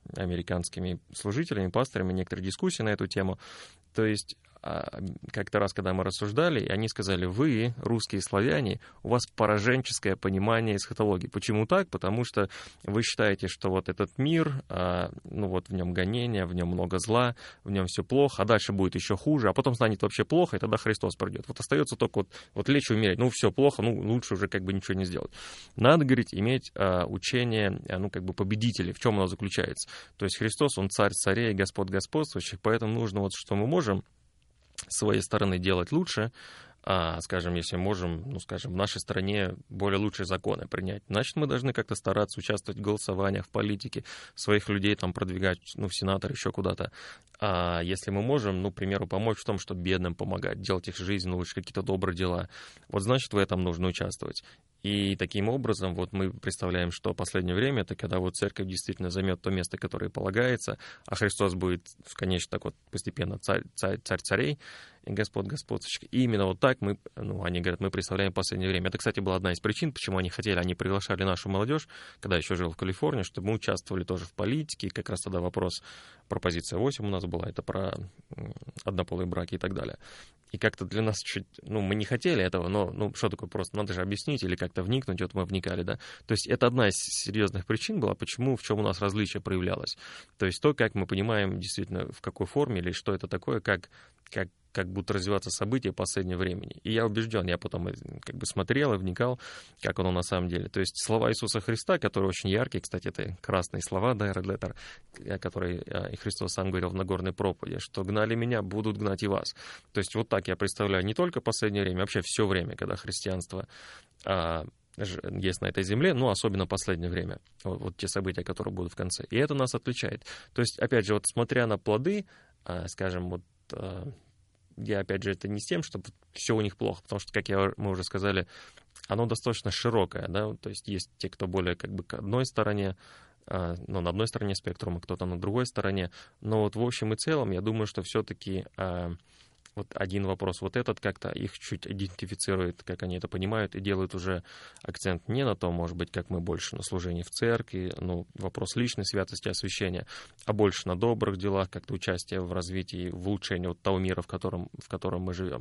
американскими служителями, пасторами, некоторые дискуссии на эту тему. То есть как-то раз, когда мы рассуждали, и они сказали: вы, русские славяне, у вас пораженческое понимание эсхатологии. Почему так? Потому что вы считаете, что вот этот мир, ну вот в нем гонения, в нем много зла, в нем все плохо, а дальше будет еще хуже, а потом станет вообще плохо, и тогда Христос придет. Вот остается только вот лечь и умереть. Ну все плохо, ну лучше уже как бы ничего не сделать. Надо, говорить, иметь учение, ну как бы победителей. В чем оно заключается? То есть Христос, Он царь царей, Господь господствующих, поэтому нужно вот, что мы можем с своей стороны делать лучше, скажем, если можем, ну, скажем, в нашей стране более лучшие законы принять, значит, мы должны как-то стараться участвовать в голосованиях, в политике, своих людей там продвигать, ну, в сенаторы, еще куда-то. А если мы можем, ну, к примеру, помочь в том, чтобы бедным помогать, делать их жизнь лучше, какие-то добрые дела, вот, значит, в этом нужно участвовать. И таким образом вот мы представляем, что последнее время — это когда вот церковь действительно займет то место, которое полагается, а Христос будет, конечно, так вот постепенно царь царей и Господь господствующих. И именно вот так мы, ну, они говорят, мы представляем последнее время. Это, кстати, была одна из причин, почему они хотели, они приглашали нашу молодежь, когда еще жил в Калифорнии, чтобы мы участвовали тоже в политике. Как раз тогда вопрос, пропозиция 8 у нас была, это про однополые браки и так далее. И как-то для нас чуть, ну, мы не хотели этого, но, ну, что такое просто, надо же объяснить или как-то вникнуть, вот мы вникали, да. То есть это одна из серьезных причин была, почему, в чем у нас различие проявлялось. То есть то, как мы понимаем действительно, в какой форме или что это такое, как будут развиваться события последнего времени. И я убежден, я потом как бы смотрел и вникал, как оно на самом деле. То есть слова Иисуса Христа, которые очень яркие, кстати, это красные слова, да, Red Letter, которые и Христос сам говорил в Нагорной проповеди, что гнали меня, будут гнать и вас. То есть вот так я представляю не только последнее время, вообще все время, когда христианство есть на этой земле, но особенно последнее время, вот те события, которые будут в конце. И это нас отличает. То есть, опять же, вот смотря на плоды, скажем, вот я, опять же, это не с тем, что все у них плохо, потому что, как мы уже сказали, оно достаточно широкое, да, то есть есть те, кто более как бы к одной стороне, ну, на одной стороне спектрума, кто-то на другой стороне, но вот в общем и целом, я думаю, что все-таки вот один вопрос, вот этот как-то их чуть идентифицирует, как они это понимают, и делают уже акцент не на том, может быть, как мы больше на служении в церкви, ну, вопрос личной святости, освящения, а больше на добрых делах, как-то участие в развитии, в улучшении вот того мира, в котором мы живем.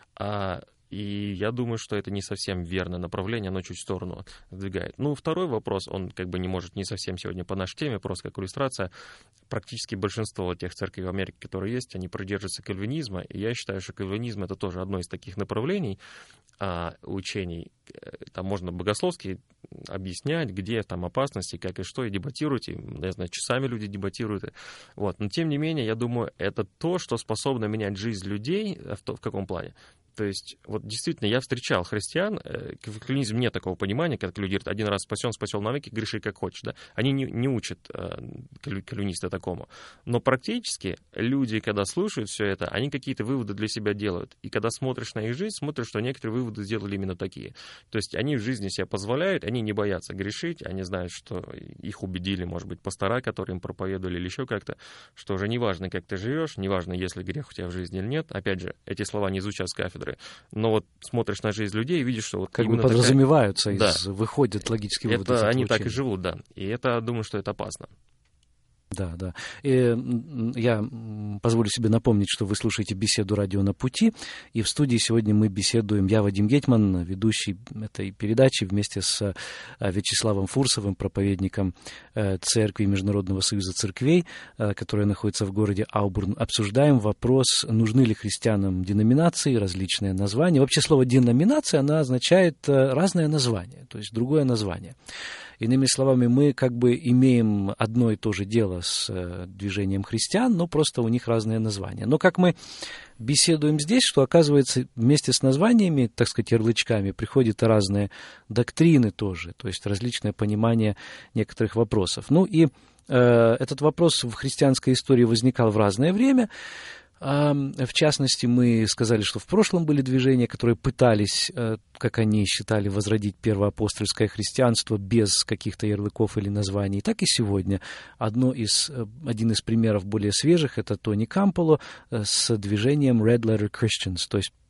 И я думаю, что это не совсем верное направление, оно чуть в сторону сдвигает. Ну, второй вопрос, он как бы не может не совсем сегодня по нашей теме, просто как иллюстрация. Практически большинство тех церквей в Америке, которые есть, они придерживаются кальвинизма, и я считаю, что кальвинизм — это тоже одно из таких направлений учений. Там можно богословски объяснять, где там опасности, как и что, и дебатируют, и, я знаю, часами люди дебатируют. Вот. Но, тем не менее, я думаю, это то, что способно менять жизнь людей. В каком плане? То есть, вот действительно, я встречал христиан, в кальвинизме нет такого понимания, когда люди говорят, один раз спасен навеки, греши как хочешь. Да? Они не учат кальвинисты такому. Но практически люди, когда слушают все это, они какие-то выводы для себя делают. И когда смотришь на их жизнь, смотришь, что некоторые выводы сделали именно такие. То есть они в жизни себе позволяют, они не боятся грешить, они знают, что их убедили, может быть, пастора, которые им проповедовали, или еще как-то, что уже неважно, как ты живешь, неважно, есть ли грех у тебя в жизни или нет. Опять же, эти слова не звучат с кафедры. Но вот смотришь на жизнь людей и видишь, что вот как бы подразумеваются, да, выходят логические выводы. Это они так и живут, да. И это, думаю, что это опасно. Да, да. И я позволю себе напомнить, что вы слушаете беседу «Радио на пути», и в студии сегодня мы беседуем, я, Вадим Гетман, ведущий этой передачи, вместе с Вячеславом Фурсовым, проповедником Церкви Международного союза церквей, которая находится в городе Аубурн. Обсуждаем вопрос, нужны ли христианам деноминации, различные названия. Вообще слово «деноминация», она означает разное название, то есть другое название. Иными словами, мы как бы имеем одно и то же дело с движением христиан, но просто у них разные названия. Но как мы беседуем здесь, что, оказывается, вместе с названиями, так сказать, ярлычками, приходят и разные доктрины тоже, то есть различное понимание некоторых вопросов. Ну и этот вопрос в христианской истории возникал в разное время. В частности, мы сказали, что в прошлом были движения, которые пытались, как они считали, возродить первоапостольское христианство без каких-то ярлыков или названий. Так и сегодня. Один из примеров более свежих — это Тони Камполо с движением Red Letter Christians, то есть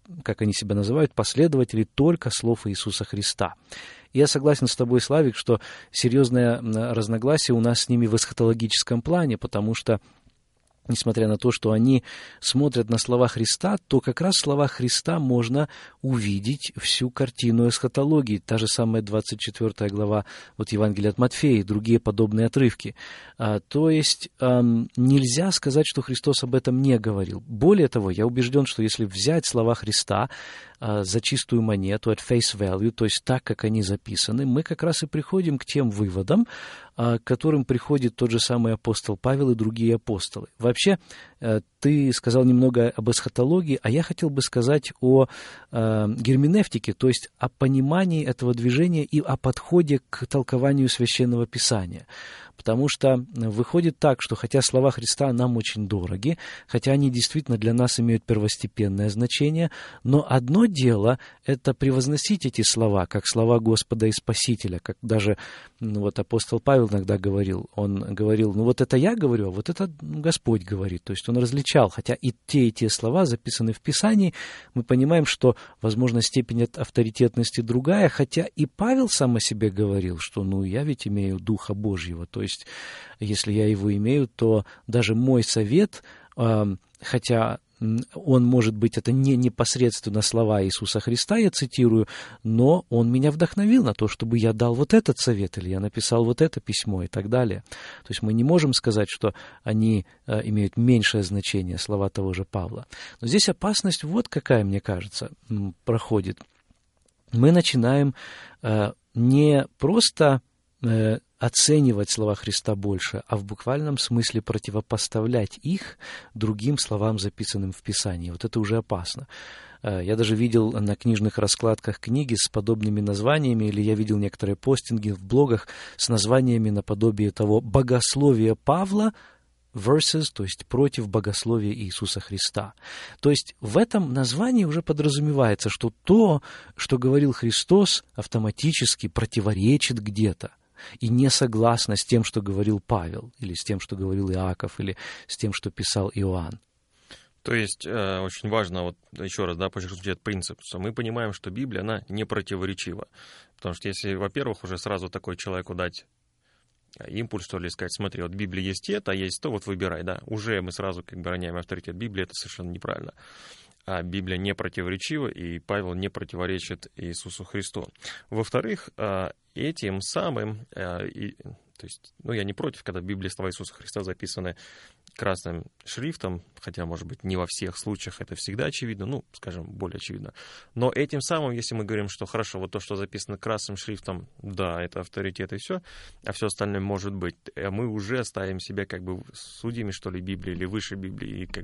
как они себя называют, последователи только слов Иисуса Христа. Я согласен с тобой, Славик, что серьезное разногласие у нас с ними в эсхатологическом плане, потому что несмотря на то, что они смотрят на слова Христа, то как раз в словах Христа можно увидеть всю картину эсхатологии. Та же самая 24 глава Евангелия от Матфея и другие подобные отрывки. То есть нельзя сказать, что Христос об этом не говорил. Более того, я убежден, что если взять слова Христа за чистую монету, at face value, то есть так, как они записаны, мы как раз и приходим к тем выводам, к которым приходит тот же самый апостол Павел и другие апостолы. Вообще, ты сказал немного об эсхатологии, а я хотел бы сказать о герменевтике, то есть о понимании этого движения и о подходе к толкованию Священного Писания. Потому что выходит так, что хотя слова Христа нам очень дороги, хотя они действительно для нас имеют первостепенное значение, но одно дело — это превозносить эти слова, как слова Господа и Спасителя, как даже апостол Павел иногда говорил. Он говорил, это я говорю, а вот это Господь говорит. То есть он различал, хотя и те слова записаны в Писании, мы понимаем, что, возможно, степень авторитетности другая, хотя и Павел сам о себе говорил, что я ведь имею Духа Божьего, то есть если я его имею, то даже мой совет, хотя он, может быть, это не непосредственно слова Иисуса Христа, я цитирую, но он меня вдохновил на то, чтобы я дал вот этот совет, или я написал вот это письмо и так далее. То есть мы не можем сказать, что они имеют меньшее значение, слова того же Павла. Но здесь опасность какая, мне кажется, проходит. Мы начинаем не просто оценивать слова Христа больше, а в буквальном смысле противопоставлять их другим словам, записанным в Писании. Это уже опасно. Я даже видел на книжных раскладках книги с подобными названиями, или я видел некоторые постинги в блогах с названиями наподобие того «Богословие Павла» versus, то есть против богословия Иисуса Христа. То есть в этом названии уже подразумевается, что то, что говорил Христос, автоматически противоречит где-то и не согласно с тем, что говорил Павел, или с тем, что говорил Иаков, или с тем, что писал Иоанн. То есть очень важно, еще раз, подчеркнуть этот принцип, что мы понимаем, что Библия, она не противоречива. Потому что если, во-первых, уже сразу такой человеку дать импульс, что ли, сказать, смотри, в Библии есть это, а есть то, выбирай, уже мы сразу роняем авторитет Библии, это совершенно неправильно. А Библия не противоречива, и Павел не противоречит Иисусу Христу. Во-вторых, этим самым, то есть, я не против, когда в Библии слова Иисуса Христа записаны красным шрифтом, хотя, может быть, не во всех случаях это всегда очевидно, скажем, более очевидно. Но этим самым, если мы говорим, что хорошо, то, что записано красным шрифтом, да, это авторитет и все, а все остальное может быть, мы уже ставим себя судьями, что ли, Библии, или выше Библии, и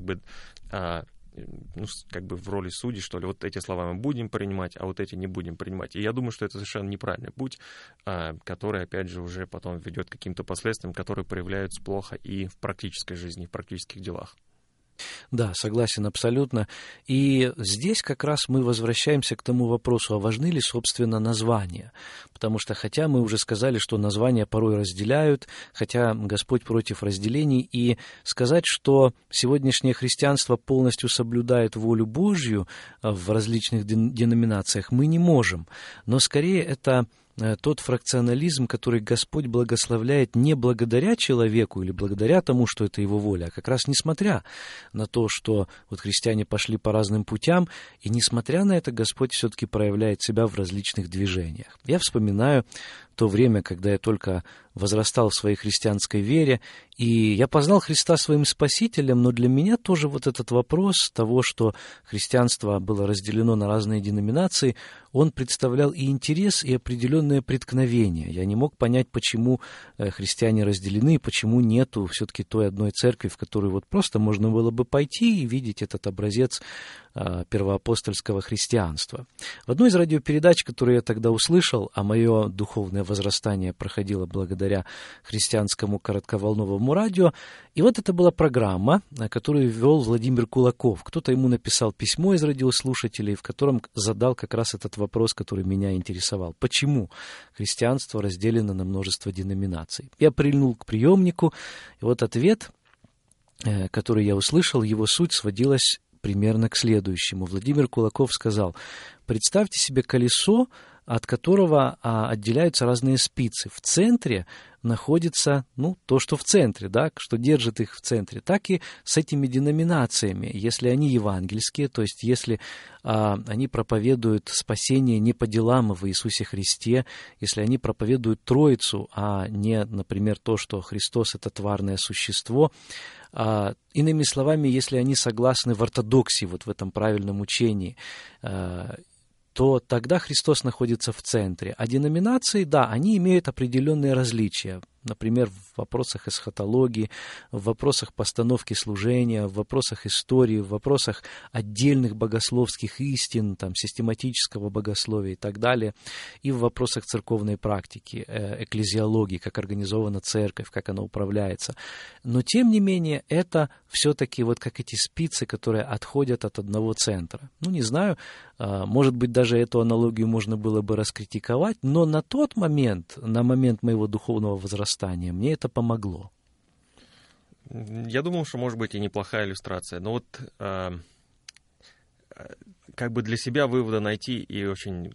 в роли судей, что ли, эти слова мы будем принимать, а эти не будем принимать. И я думаю, что это совершенно неправильный путь, который, опять же, уже потом ведет к каким-то последствиям, которые проявляются плохо и в практической жизни, и в практических делах. Да, согласен абсолютно. И здесь как раз мы возвращаемся к тому вопросу, а важны ли, собственно, названия. Потому что, хотя мы уже сказали, что названия порой разделяют, хотя Господь против разделений, и сказать, что сегодняшнее христианство полностью соблюдает волю Божью в различных деноминациях, мы не можем. Но скорее это тот фракционализм, который Господь благословляет не благодаря человеку или благодаря тому, что это его воля, а как раз несмотря на то, что христиане пошли по разным путям, и несмотря на это Господь все-таки проявляет себя в различных движениях. Я вспоминаю то время, когда я только возрастал в своей христианской вере, и я познал Христа своим Спасителем, но для меня тоже этот вопрос того, что христианство было разделено на разные деноминации, он представлял и интерес, и определенное преткновение. Я не мог понять, почему христиане разделены, почему нету все-таки той одной церкви, в которую просто можно было бы пойти и видеть этот образец первоапостольского христианства. В одной из радиопередач, которую я тогда услышал, а мое духовное возрастание проходило благодаря христианскому коротковолновому радио, и это была программа, которую вел Владимир Кулаков. Кто-то ему написал письмо из радиослушателей, в котором задал как раз этот вопрос, который меня интересовал. Почему христианство разделено на множество деноминаций? Я прильнул к приемнику, и ответ, который я услышал, его суть сводилась примерно к следующему. Владимир Кулаков сказал: представьте себе колесо, от которого отделяются разные спицы. В центре находится, то, что в центре, да, что держит их в центре. Так и с этими деноминациями. Если они евангельские, то есть если они проповедуют спасение не по делам в Иисусе Христе, если они проповедуют Троицу, а не, например, то, что Христос — это тварное существо, иными словами, если они согласны в ортодоксии, вот в этом правильном учении, то тогда Христос находится в центре. А деноминации, да, они имеют определенные различия. Например, в вопросах эсхатологии, в вопросах постановки служения, в вопросах истории, в вопросах отдельных богословских истин, систематического богословия и так далее, и в вопросах церковной практики, экклезиологии, как организована церковь, как она управляется. Но, тем не менее, это все-таки вот как эти спицы, которые отходят от одного центра. Не знаю, может быть, даже эту аналогию можно было бы раскритиковать, но на тот момент, на момент моего духовного возрастания, мне это помогло. Я думал, что может быть и неплохая иллюстрация, но для себя вывода найти и очень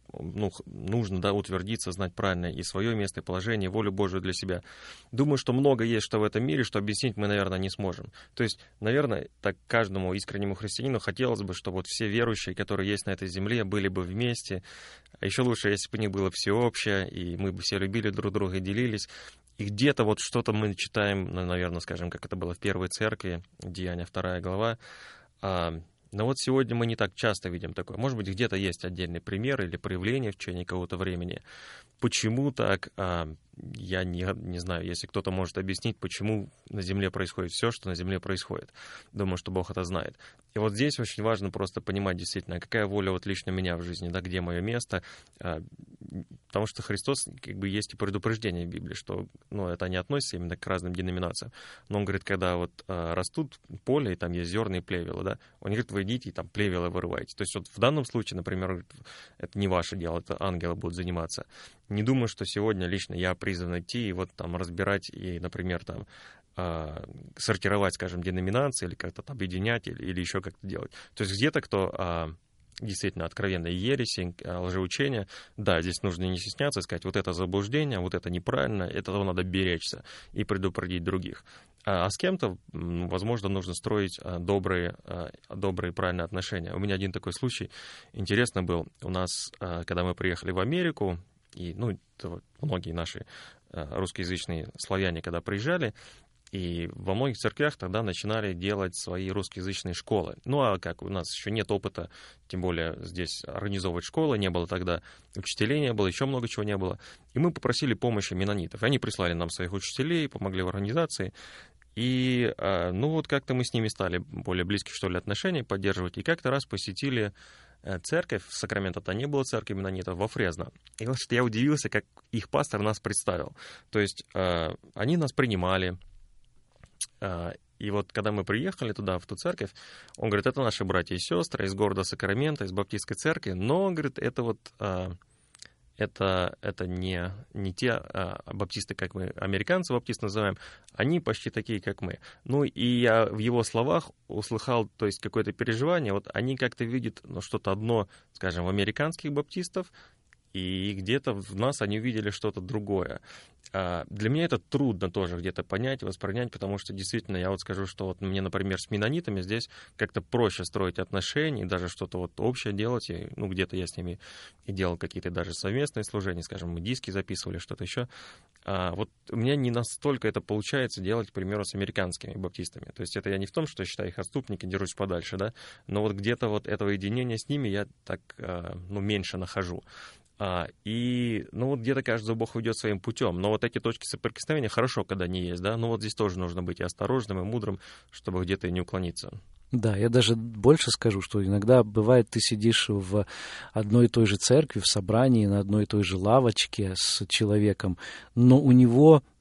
нужно, утвердиться, знать правильно и свое место, и положение, волю Божию для себя. Думаю, что много есть что в этом мире, что объяснить мы, наверное, не сможем. То есть, наверное, так каждому искреннему христианину хотелось бы, чтобы все верующие, которые есть на этой земле, были бы вместе. А еще лучше, если бы у них было всеобщее, и мы бы все любили друг друга и делились. И где-то что-то мы читаем, наверное, скажем, как это было в первой церкви, Деяния 2 глава. Но сегодня мы не так часто видим такое. Может быть, где-то есть отдельный пример или проявление в течение какого-то времени. Почему так? Я не знаю, если кто-то может объяснить, почему на земле происходит все, что на земле происходит. Думаю, что Бог это знает. И здесь очень важно просто понимать действительно, какая воля лично меня в жизни, где мое место. Потому что Христос, есть и предупреждение в Библии, что это не относится именно к разным деноминациям. Но он говорит, когда растут поле, и там есть зерна и плевела, да, он говорит, вы идите и там плевела вырываете. То есть в данном случае, например, это не ваше дело, это ангелы будут заниматься. Не думаю, что сегодня лично я призван идти и разбирать и, например, сортировать, скажем, деноминации или как-то объединять или еще как-то делать. То есть где-то кто действительно откровенные ереси, лжеучения, да, здесь нужно не стесняться, сказать, вот это заблуждение, вот это неправильно, этого надо беречься и предупредить других. А с кем-то, возможно, нужно строить добрые правильные отношения. У меня один такой случай интересно был. У нас, когда мы приехали в Америку, и многие наши русскоязычные славяне, когда приезжали, и во многих церквях тогда начинали делать свои русскоязычные школы. Как у нас еще нет опыта, тем более здесь организовывать школы, не было тогда учителей, не было, еще много чего не было. И мы попросили помощи меннонитов. Они прислали нам своих учителей, помогли в организации. И как-то мы с ними стали более близкие, отношения поддерживать. И как-то раз посетили церковь, в Сакраменто не было церкви меннонитов, во Фресно. И что я удивился, как их пастор нас представил. То есть они нас принимали. И когда мы приехали туда, в ту церковь, он говорит, это наши братья и сестры из города Сакраменто, из баптистской церкви, но, говорит, это не те баптисты, как мы, американцы баптисты называем, они почти такие, как мы. И я в его словах услыхал, то есть какое-то переживание, они как-то видят что-то одно, скажем, в американских баптистов, и где-то в нас они увидели что-то другое. Для меня это трудно тоже где-то понять, воспринять, потому что действительно, я скажу, что мне, например, с меннонитами здесь как-то проще строить отношения, даже что-то общее делать, и, где-то я с ними и делал какие-то даже совместные служения, скажем, мы диски записывали, что-то еще. У меня не настолько это получается делать, к примеру, с американскими баптистами. То есть это я не в том, что я считаю их отступники, держусь подальше, да, но где-то этого единения с ними я так, меньше нахожу. И, где-то, кажется, Бог ведет своим путем. Но эти точки соприкосновения хорошо, когда они есть, да. Но здесь тоже нужно быть и осторожным, и мудрым, чтобы где-то и не уклониться. Да, я даже больше скажу, что иногда бывает, ты сидишь в одной и той же церкви, в собрании, на одной и той же лавочке с человеком, но у него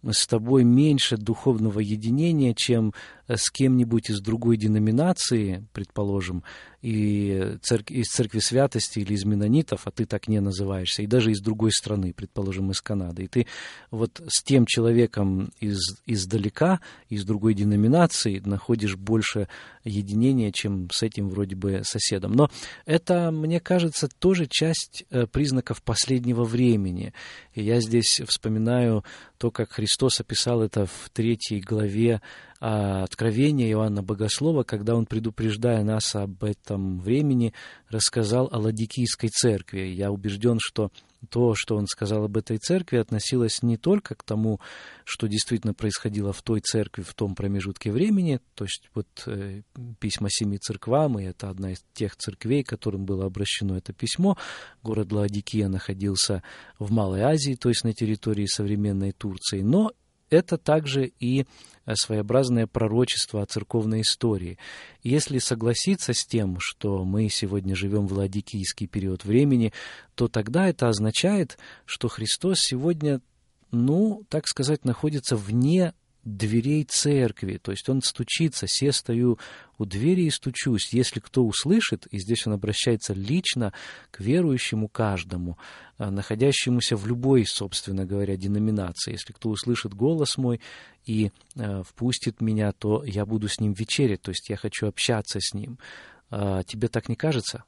с тобой меньше духовного единения, чем с кем-нибудь из другой деноминации, предположим, и из Церкви Святости или из Меннонитов, а ты так не называешься, и даже из другой страны, предположим, из Канады. И ты вот с тем человеком издалека, из другой деноминации, находишь больше единения, чем с этим вроде бы соседом. Но это, мне кажется, тоже часть признаков последнего времени. И я здесь вспоминаю то, как Христос описал это в 3 главе Откровения Иоанна Богослова, когда он, предупреждая нас об этом времени, рассказал о Ладикийской церкви. Я убежден, что то, что он сказал об этой церкви, относилось не только к тому, что действительно происходило в той церкви в том промежутке времени, то есть вот письма 7 церквам, и это одна из тех церквей, к которым было обращено это письмо. Город Лаодикия находился в Малой Азии, то есть на территории современной Турции, но это также и своеобразное пророчество о церковной истории. Если согласиться с тем, что мы сегодня живем в ладикийский период времени, то тогда это означает, что Христос сегодня, так сказать, находится вне дверей церкви, то есть он стучится, «Се стою у двери и стучусь, если кто услышит», и здесь он обращается лично к верующему каждому, находящемуся в любой, собственно говоря, деноминации. «Если кто услышит голос мой и впустит меня, то я буду с ним вечерять», то есть я хочу общаться с ним. Тебе так не кажется?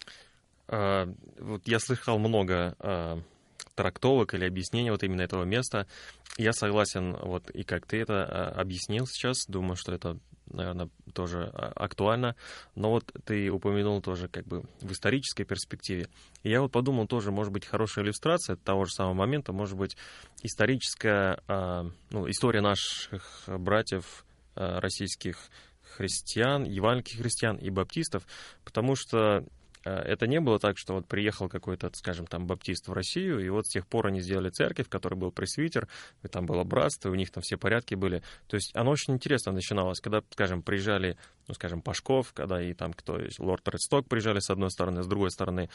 Вот я слыхал много трактовок или объяснений вот именно этого места. Я согласен, вот и как ты это объяснил сейчас, думаю, что это, наверное, тоже актуально, но вот ты упомянул тоже как бы в исторической перспективе. И я вот подумал тоже, может быть, хорошая иллюстрация того же самого момента, может быть, историческая, история наших братьев российских христиан, евангельских христиан и баптистов, потому что это не было так, что вот приехал какой-то, скажем, там баптист в Россию, и вот с тех пор они сделали церковь, в которой был пресвитер, и там было братство, и у них там все порядки были. То есть оно очень интересно начиналось, когда, скажем, приезжали, Пашков, когда и там лорд Редсток приезжали с одной стороны, с другой стороны,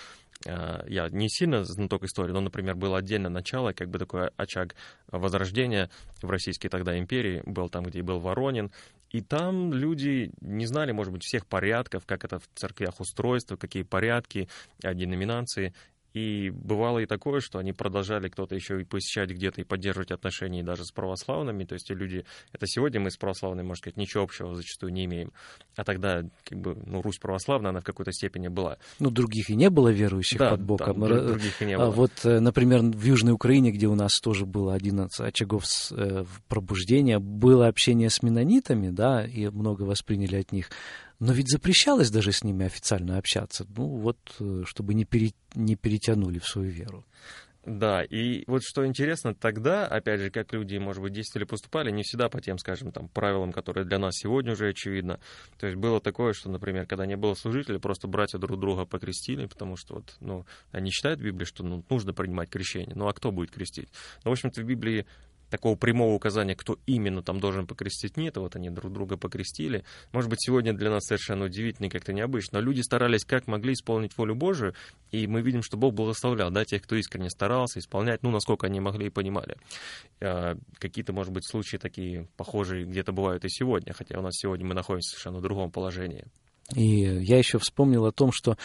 я не сильно знаток истории, но, например, было отдельное начало, как бы такой очаг возрождения в Российской тогда империи, был там, где и был Воронин, и там люди не знали, может быть, всех порядков, как это в церквях устройство, какие порядки, деноминации. И бывало и такое, что они продолжали кто-то еще и посещать где-то и поддерживать отношения даже с православными. То есть люди, это сегодня мы с православными, можно сказать, ничего общего зачастую не имеем. А тогда, Русь православная, она в какой-то степени была. Других и не было верующих под боком. Да, других и не было. Вот, например, в Южной Украине, где у нас тоже было 11 очагов пробуждения, было общение с меннонитами, да, и много восприняли от них. Но ведь запрещалось даже с ними официально общаться, чтобы не перетянули в свою веру. Да, и вот что интересно, тогда, опять же, как люди, может быть, действовали, поступали, не всегда по тем, скажем, там, правилам, которые для нас сегодня уже очевидно. То есть было такое, что, например, когда не было служителей, просто братья друг друга покрестили, потому что, они читают в Библии, что нужно принимать крещение. А кто будет крестить? В общем-то, в Библии такого прямого указания, кто именно там должен покрестить, нет. Вот они друг друга покрестили. Может быть, сегодня для нас совершенно удивительно и как-то необычно. Но люди старались как могли исполнить волю Божию, и мы видим, что Бог благословлял, тех, кто искренне старался исполнять, насколько они могли и понимали. Какие-то, может быть, случаи такие похожие где-то бывают и сегодня, хотя у нас сегодня мы находимся в совершенно другом положении. И я еще вспомнил о том, что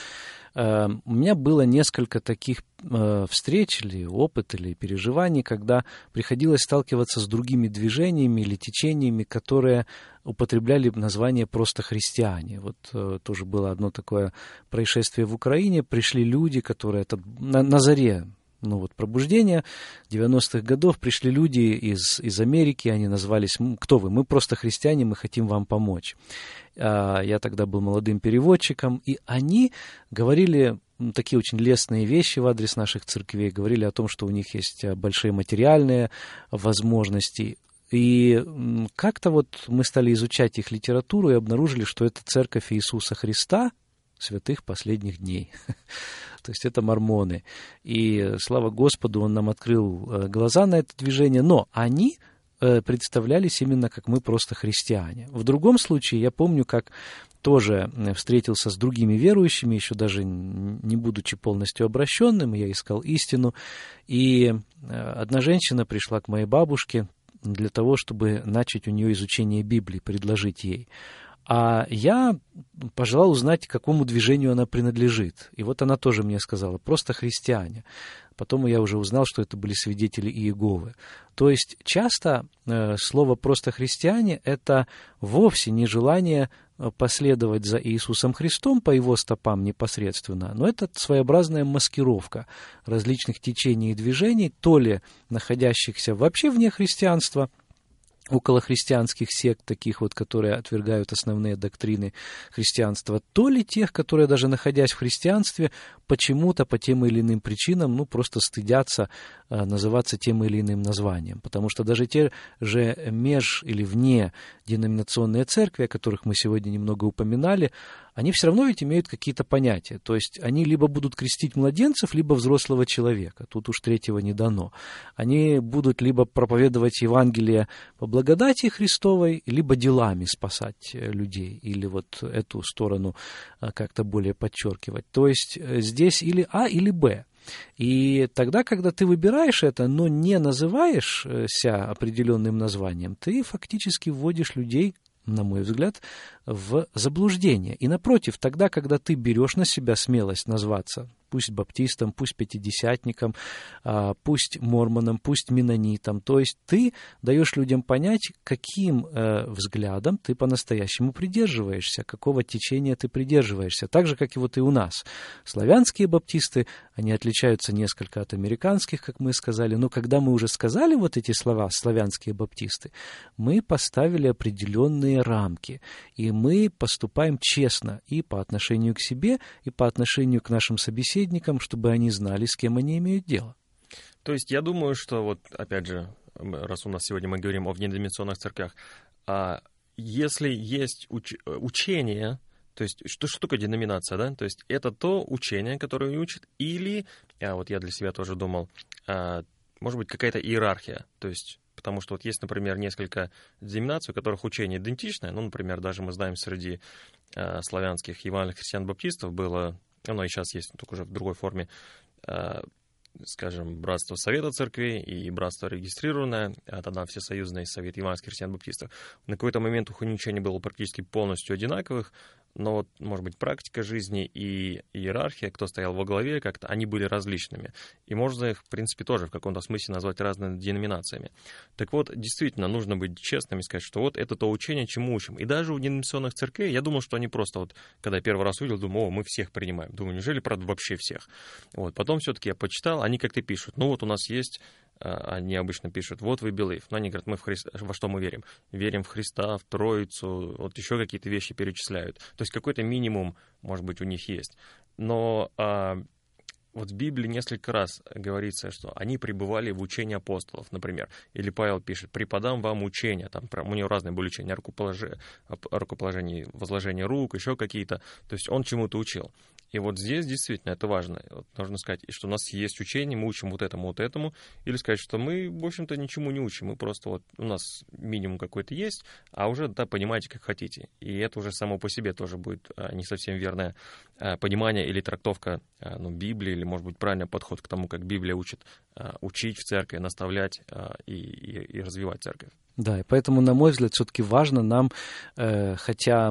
у меня было несколько таких встреч или опыт, или переживаний, когда приходилось сталкиваться с другими движениями или течениями, которые употребляли название просто христиане. Вот тоже было одно такое происшествие в Украине. Пришли люди, которые на заре пробуждения 90-х годов пришли люди из Америки, они назвались «Кто вы? Мы просто христиане, мы хотим вам помочь». Я тогда был молодым переводчиком, и они говорили такие очень лестные вещи в адрес наших церквей, говорили о том, что у них есть большие материальные возможности. И как-то мы стали изучать их литературу и обнаружили, что это церковь Иисуса Христа, святых последних дней. То есть это мормоны. И слава Господу, Он нам открыл глаза на это движение, но они представлялись именно как мы просто христиане. В другом случае я помню, как тоже встретился с другими верующими, еще даже не будучи полностью обращенным, я искал истину, и одна женщина пришла к моей бабушке, для того, чтобы начать у нее изучение Библии, предложить ей. А я пожелал узнать, к какому движению она принадлежит. И вот она тоже мне сказала: просто христиане. Потом я уже узнал, что это были свидетели Иеговы. То есть часто слово «просто христиане» — это вовсе не желание последовать за Иисусом Христом по Его стопам непосредственно, но это своеобразная маскировка различных течений и движений, то ли находящихся вообще вне христианства, околохристианских сект, таких вот, которые отвергают основные доктрины христианства, то ли тех, которые, даже находясь в христианстве, почему-то по тем или иным причинам, просто стыдятся называться тем или иным названием. Потому что даже те же или вне деноминационные церкви, о которых мы сегодня немного упоминали, они все равно ведь имеют какие-то понятия. То есть они либо будут крестить младенцев, либо взрослого человека. Тут уж третьего не дано. Они будут либо проповедовать Евангелие по благодати Христовой, либо делами спасать людей, или вот эту сторону как-то более подчеркивать. То есть здесь или А, или Б. И тогда, когда ты выбираешь это, но не называешься определенным названием, ты фактически вводишь людей, на мой взгляд, в заблуждение. И напротив, тогда, когда ты берешь на себя смелость назваться, пусть баптистом, пусть пятидесятником, пусть мормоном, пусть меннонитом, то есть ты даешь людям понять, каким взглядом ты по-настоящему придерживаешься, какого течения ты придерживаешься. Так же, как и вот и у нас. Славянские баптисты, они отличаются несколько от американских, как мы сказали, но когда мы уже сказали вот эти слова, славянские баптисты, мы поставили определенные рамки, и мы поступаем честно и по отношению к себе, и по отношению к нашим собеседникам, чтобы они знали, с кем они имеют дело. То есть я думаю, что вот, опять же, раз у нас сегодня мы говорим о внеденоминационных церквях, если есть учение, то есть что такое деноминация, да? То есть это то учение, которое учит, или, вот я для себя тоже думал, может быть, какая-то иерархия, то есть потому что вот есть, например, несколько деноминаций, у которых учение идентичное, например, даже мы знаем, среди славянских евангельных христиан-баптистов было, оно и сейчас есть, только уже в другой форме, скажем, Братство Совета Церквей и Братство Регистрированное, тогда Всесоюзный Совет Евангельских Христиан-Баптистов. На какой-то момент их учение было практически полностью одинаковых, но вот, может быть, практика жизни и иерархия, кто стоял во главе, как-то они были различными. И можно их, в принципе, тоже в каком-то смысле назвать разными деноминациями. Так вот, действительно, нужно быть честным и сказать, что вот это то учение, чему учим. И даже у деноминационных церквей, я думал, что они просто вот, когда я первый раз увидел, думаю, мы всех принимаем. Думаю, неужели, правда, вообще всех? Вот. Потом все-таки я почитал, они как-то пишут, вот у нас есть, они обычно пишут, вот we believe, но они говорят, во что мы верим? Верим в Христа, в Троицу, вот еще какие-то вещи перечисляют. То есть какой-то минимум, может быть, у них есть. Но вот в Библии несколько раз говорится, что они пребывали в учении апостолов, например. Или Павел пишет, преподам вам учения, там у него разные были учения, рукоположение, возложение рук, еще какие-то. То есть он чему-то учил. И вот здесь действительно это важно. Вот нужно сказать, что у нас есть учение, мы учим вот этому. Или сказать, что мы, в общем-то, ничему не учим. Мы просто вот, у нас минимум какой-то есть, а уже, понимаете, как хотите. И это уже само по себе тоже будет не совсем верное понимание или трактовка Библии, или, может быть, правильный подход к тому, как Библия учит учить в церкви, наставлять и развивать церковь. Да, и поэтому, на мой взгляд, все-таки важно нам, хотя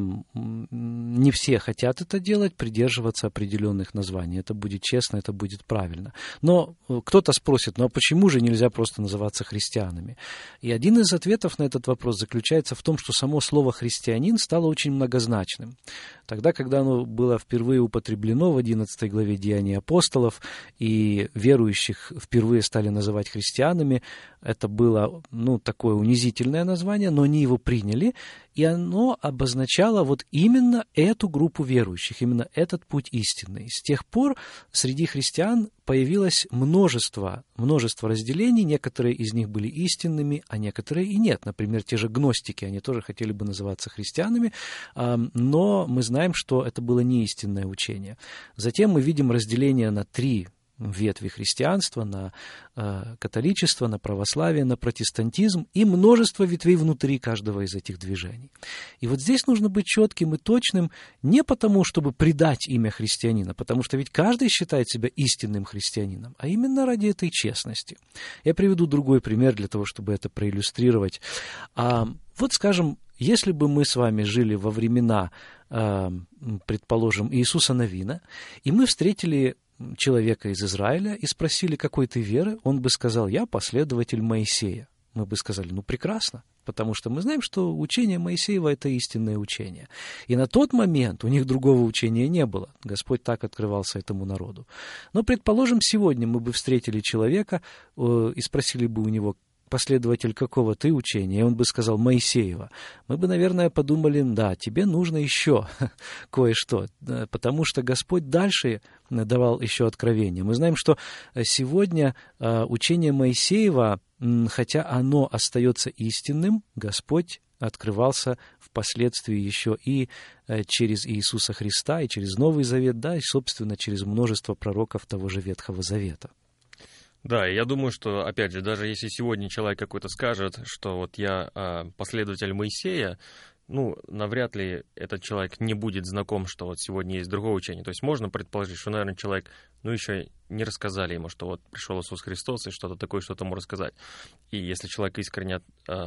не все хотят это делать, придерживаться определенных названий. Это будет честно, это будет правильно. Но кто-то спросит, а почему же нельзя просто называться христианами? И один из ответов на этот вопрос заключается в том, что само слово «христианин» стало очень многозначным. Тогда, когда оно было впервые употреблено в 11 главе Деяний апостолов, и верующих впервые стали называть христианами, это было, такое унизительное название, но они его приняли, и оно обозначало вот именно эту группу верующих, именно этот путь истинный. С тех пор среди христиан появилось множество разделений, некоторые из них были истинными, а некоторые и нет. Например, те же гностики, они тоже хотели бы называться христианами, но мы знаем, что это было не истинное учение. Затем мы видим разделение на 3 ветви христианства, на католичество, на православие, на протестантизм и множество ветвей внутри каждого из этих движений. И вот здесь нужно быть четким и точным не потому, чтобы придать имя христианина, потому что ведь каждый считает себя истинным христианином, а именно ради этой честности. Я приведу другой пример для того, чтобы это проиллюстрировать. Вот, скажем, если бы мы с вами жили во времена, предположим, Иисуса Навина, и мы встретили человека из Израиля и спросили, какой ты веры, он бы сказал: я последователь Моисея. Мы бы сказали: ну, прекрасно, потому что мы знаем, что учение Моисеева – это истинное учение. И на тот момент у них другого учения не было. Господь так открывался этому народу. Но, предположим, сегодня мы бы встретили человека и спросили бы у него: последователь какого ты учения? И он бы сказал: Моисеева. Мы бы, наверное, подумали: да, тебе нужно еще кое-что, потому что Господь дальше давал еще откровения. Мы знаем, что сегодня учение Моисеева, хотя оно остается истинным, Господь открывался впоследствии еще и через Иисуса Христа, и через Новый Завет, да, и, собственно, через множество пророков того же Ветхого Завета. Да, я думаю, что, опять же, даже если сегодня человек какой-то скажет, что вот я последователь Моисея, навряд ли этот человек не будет знаком, что вот сегодня есть другое учение. То есть можно предположить, что, наверное, человек, еще не рассказали ему, что вот пришел Иисус Христос и что-то такое, что-то ему рассказать. И если человек искренне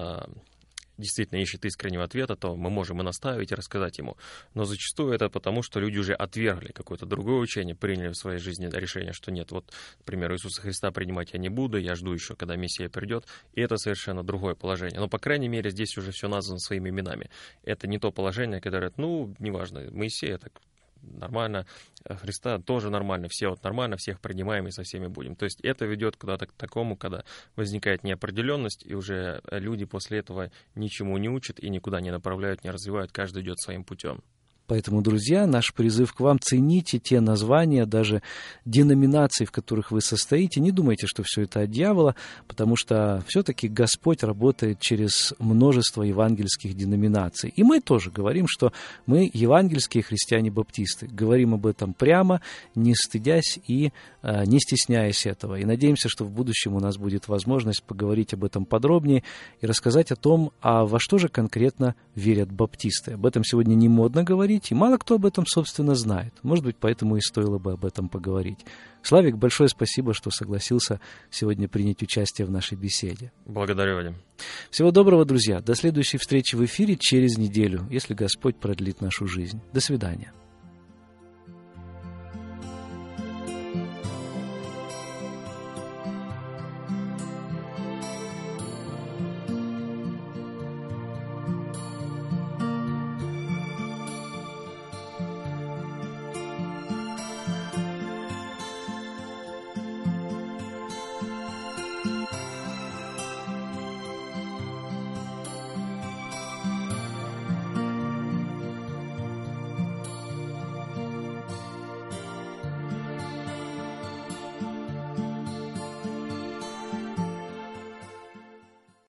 действительно ищет искреннего ответа, то мы можем и наставить, и рассказать ему. Но зачастую это потому, что люди уже отвергли какое-то другое учение, приняли в своей жизни решение, что нет, вот, например, Иисуса Христа принимать я не буду, я жду еще, когда Мессия придет, и это совершенно другое положение. Но, по крайней мере, здесь уже все названо своими именами. Это не то положение, которое, неважно, Моисея, так нормально, Христа тоже нормально, все вот нормально, всех принимаем и со всеми будем. То есть это ведет куда-то к такому, когда возникает неопределенность, и уже люди после этого ничему не учат и никуда не направляют, не развивают, каждый идет своим путем. Поэтому, друзья, наш призыв к вам: цените те названия, даже деноминаций, в которых вы состоите. Не думайте, что все это от дьявола, потому что все-таки Господь работает через множество евангельских деноминаций. И мы тоже говорим, что мы евангельские христиане-баптисты. Говорим об этом прямо, не стыдясь и не стесняясь этого. И надеемся, что в будущем у нас будет возможность поговорить об этом подробнее и рассказать о том, во что же конкретно верят баптисты. Об этом сегодня не модно говорить, и мало кто об этом, собственно, знает. Может быть, поэтому и стоило бы об этом поговорить. Славик, большое спасибо, что согласился сегодня принять участие в нашей беседе. Благодарю, Вадим. Всего доброго, друзья. До следующей встречи в эфире через неделю, если Господь продлит нашу жизнь. До свидания.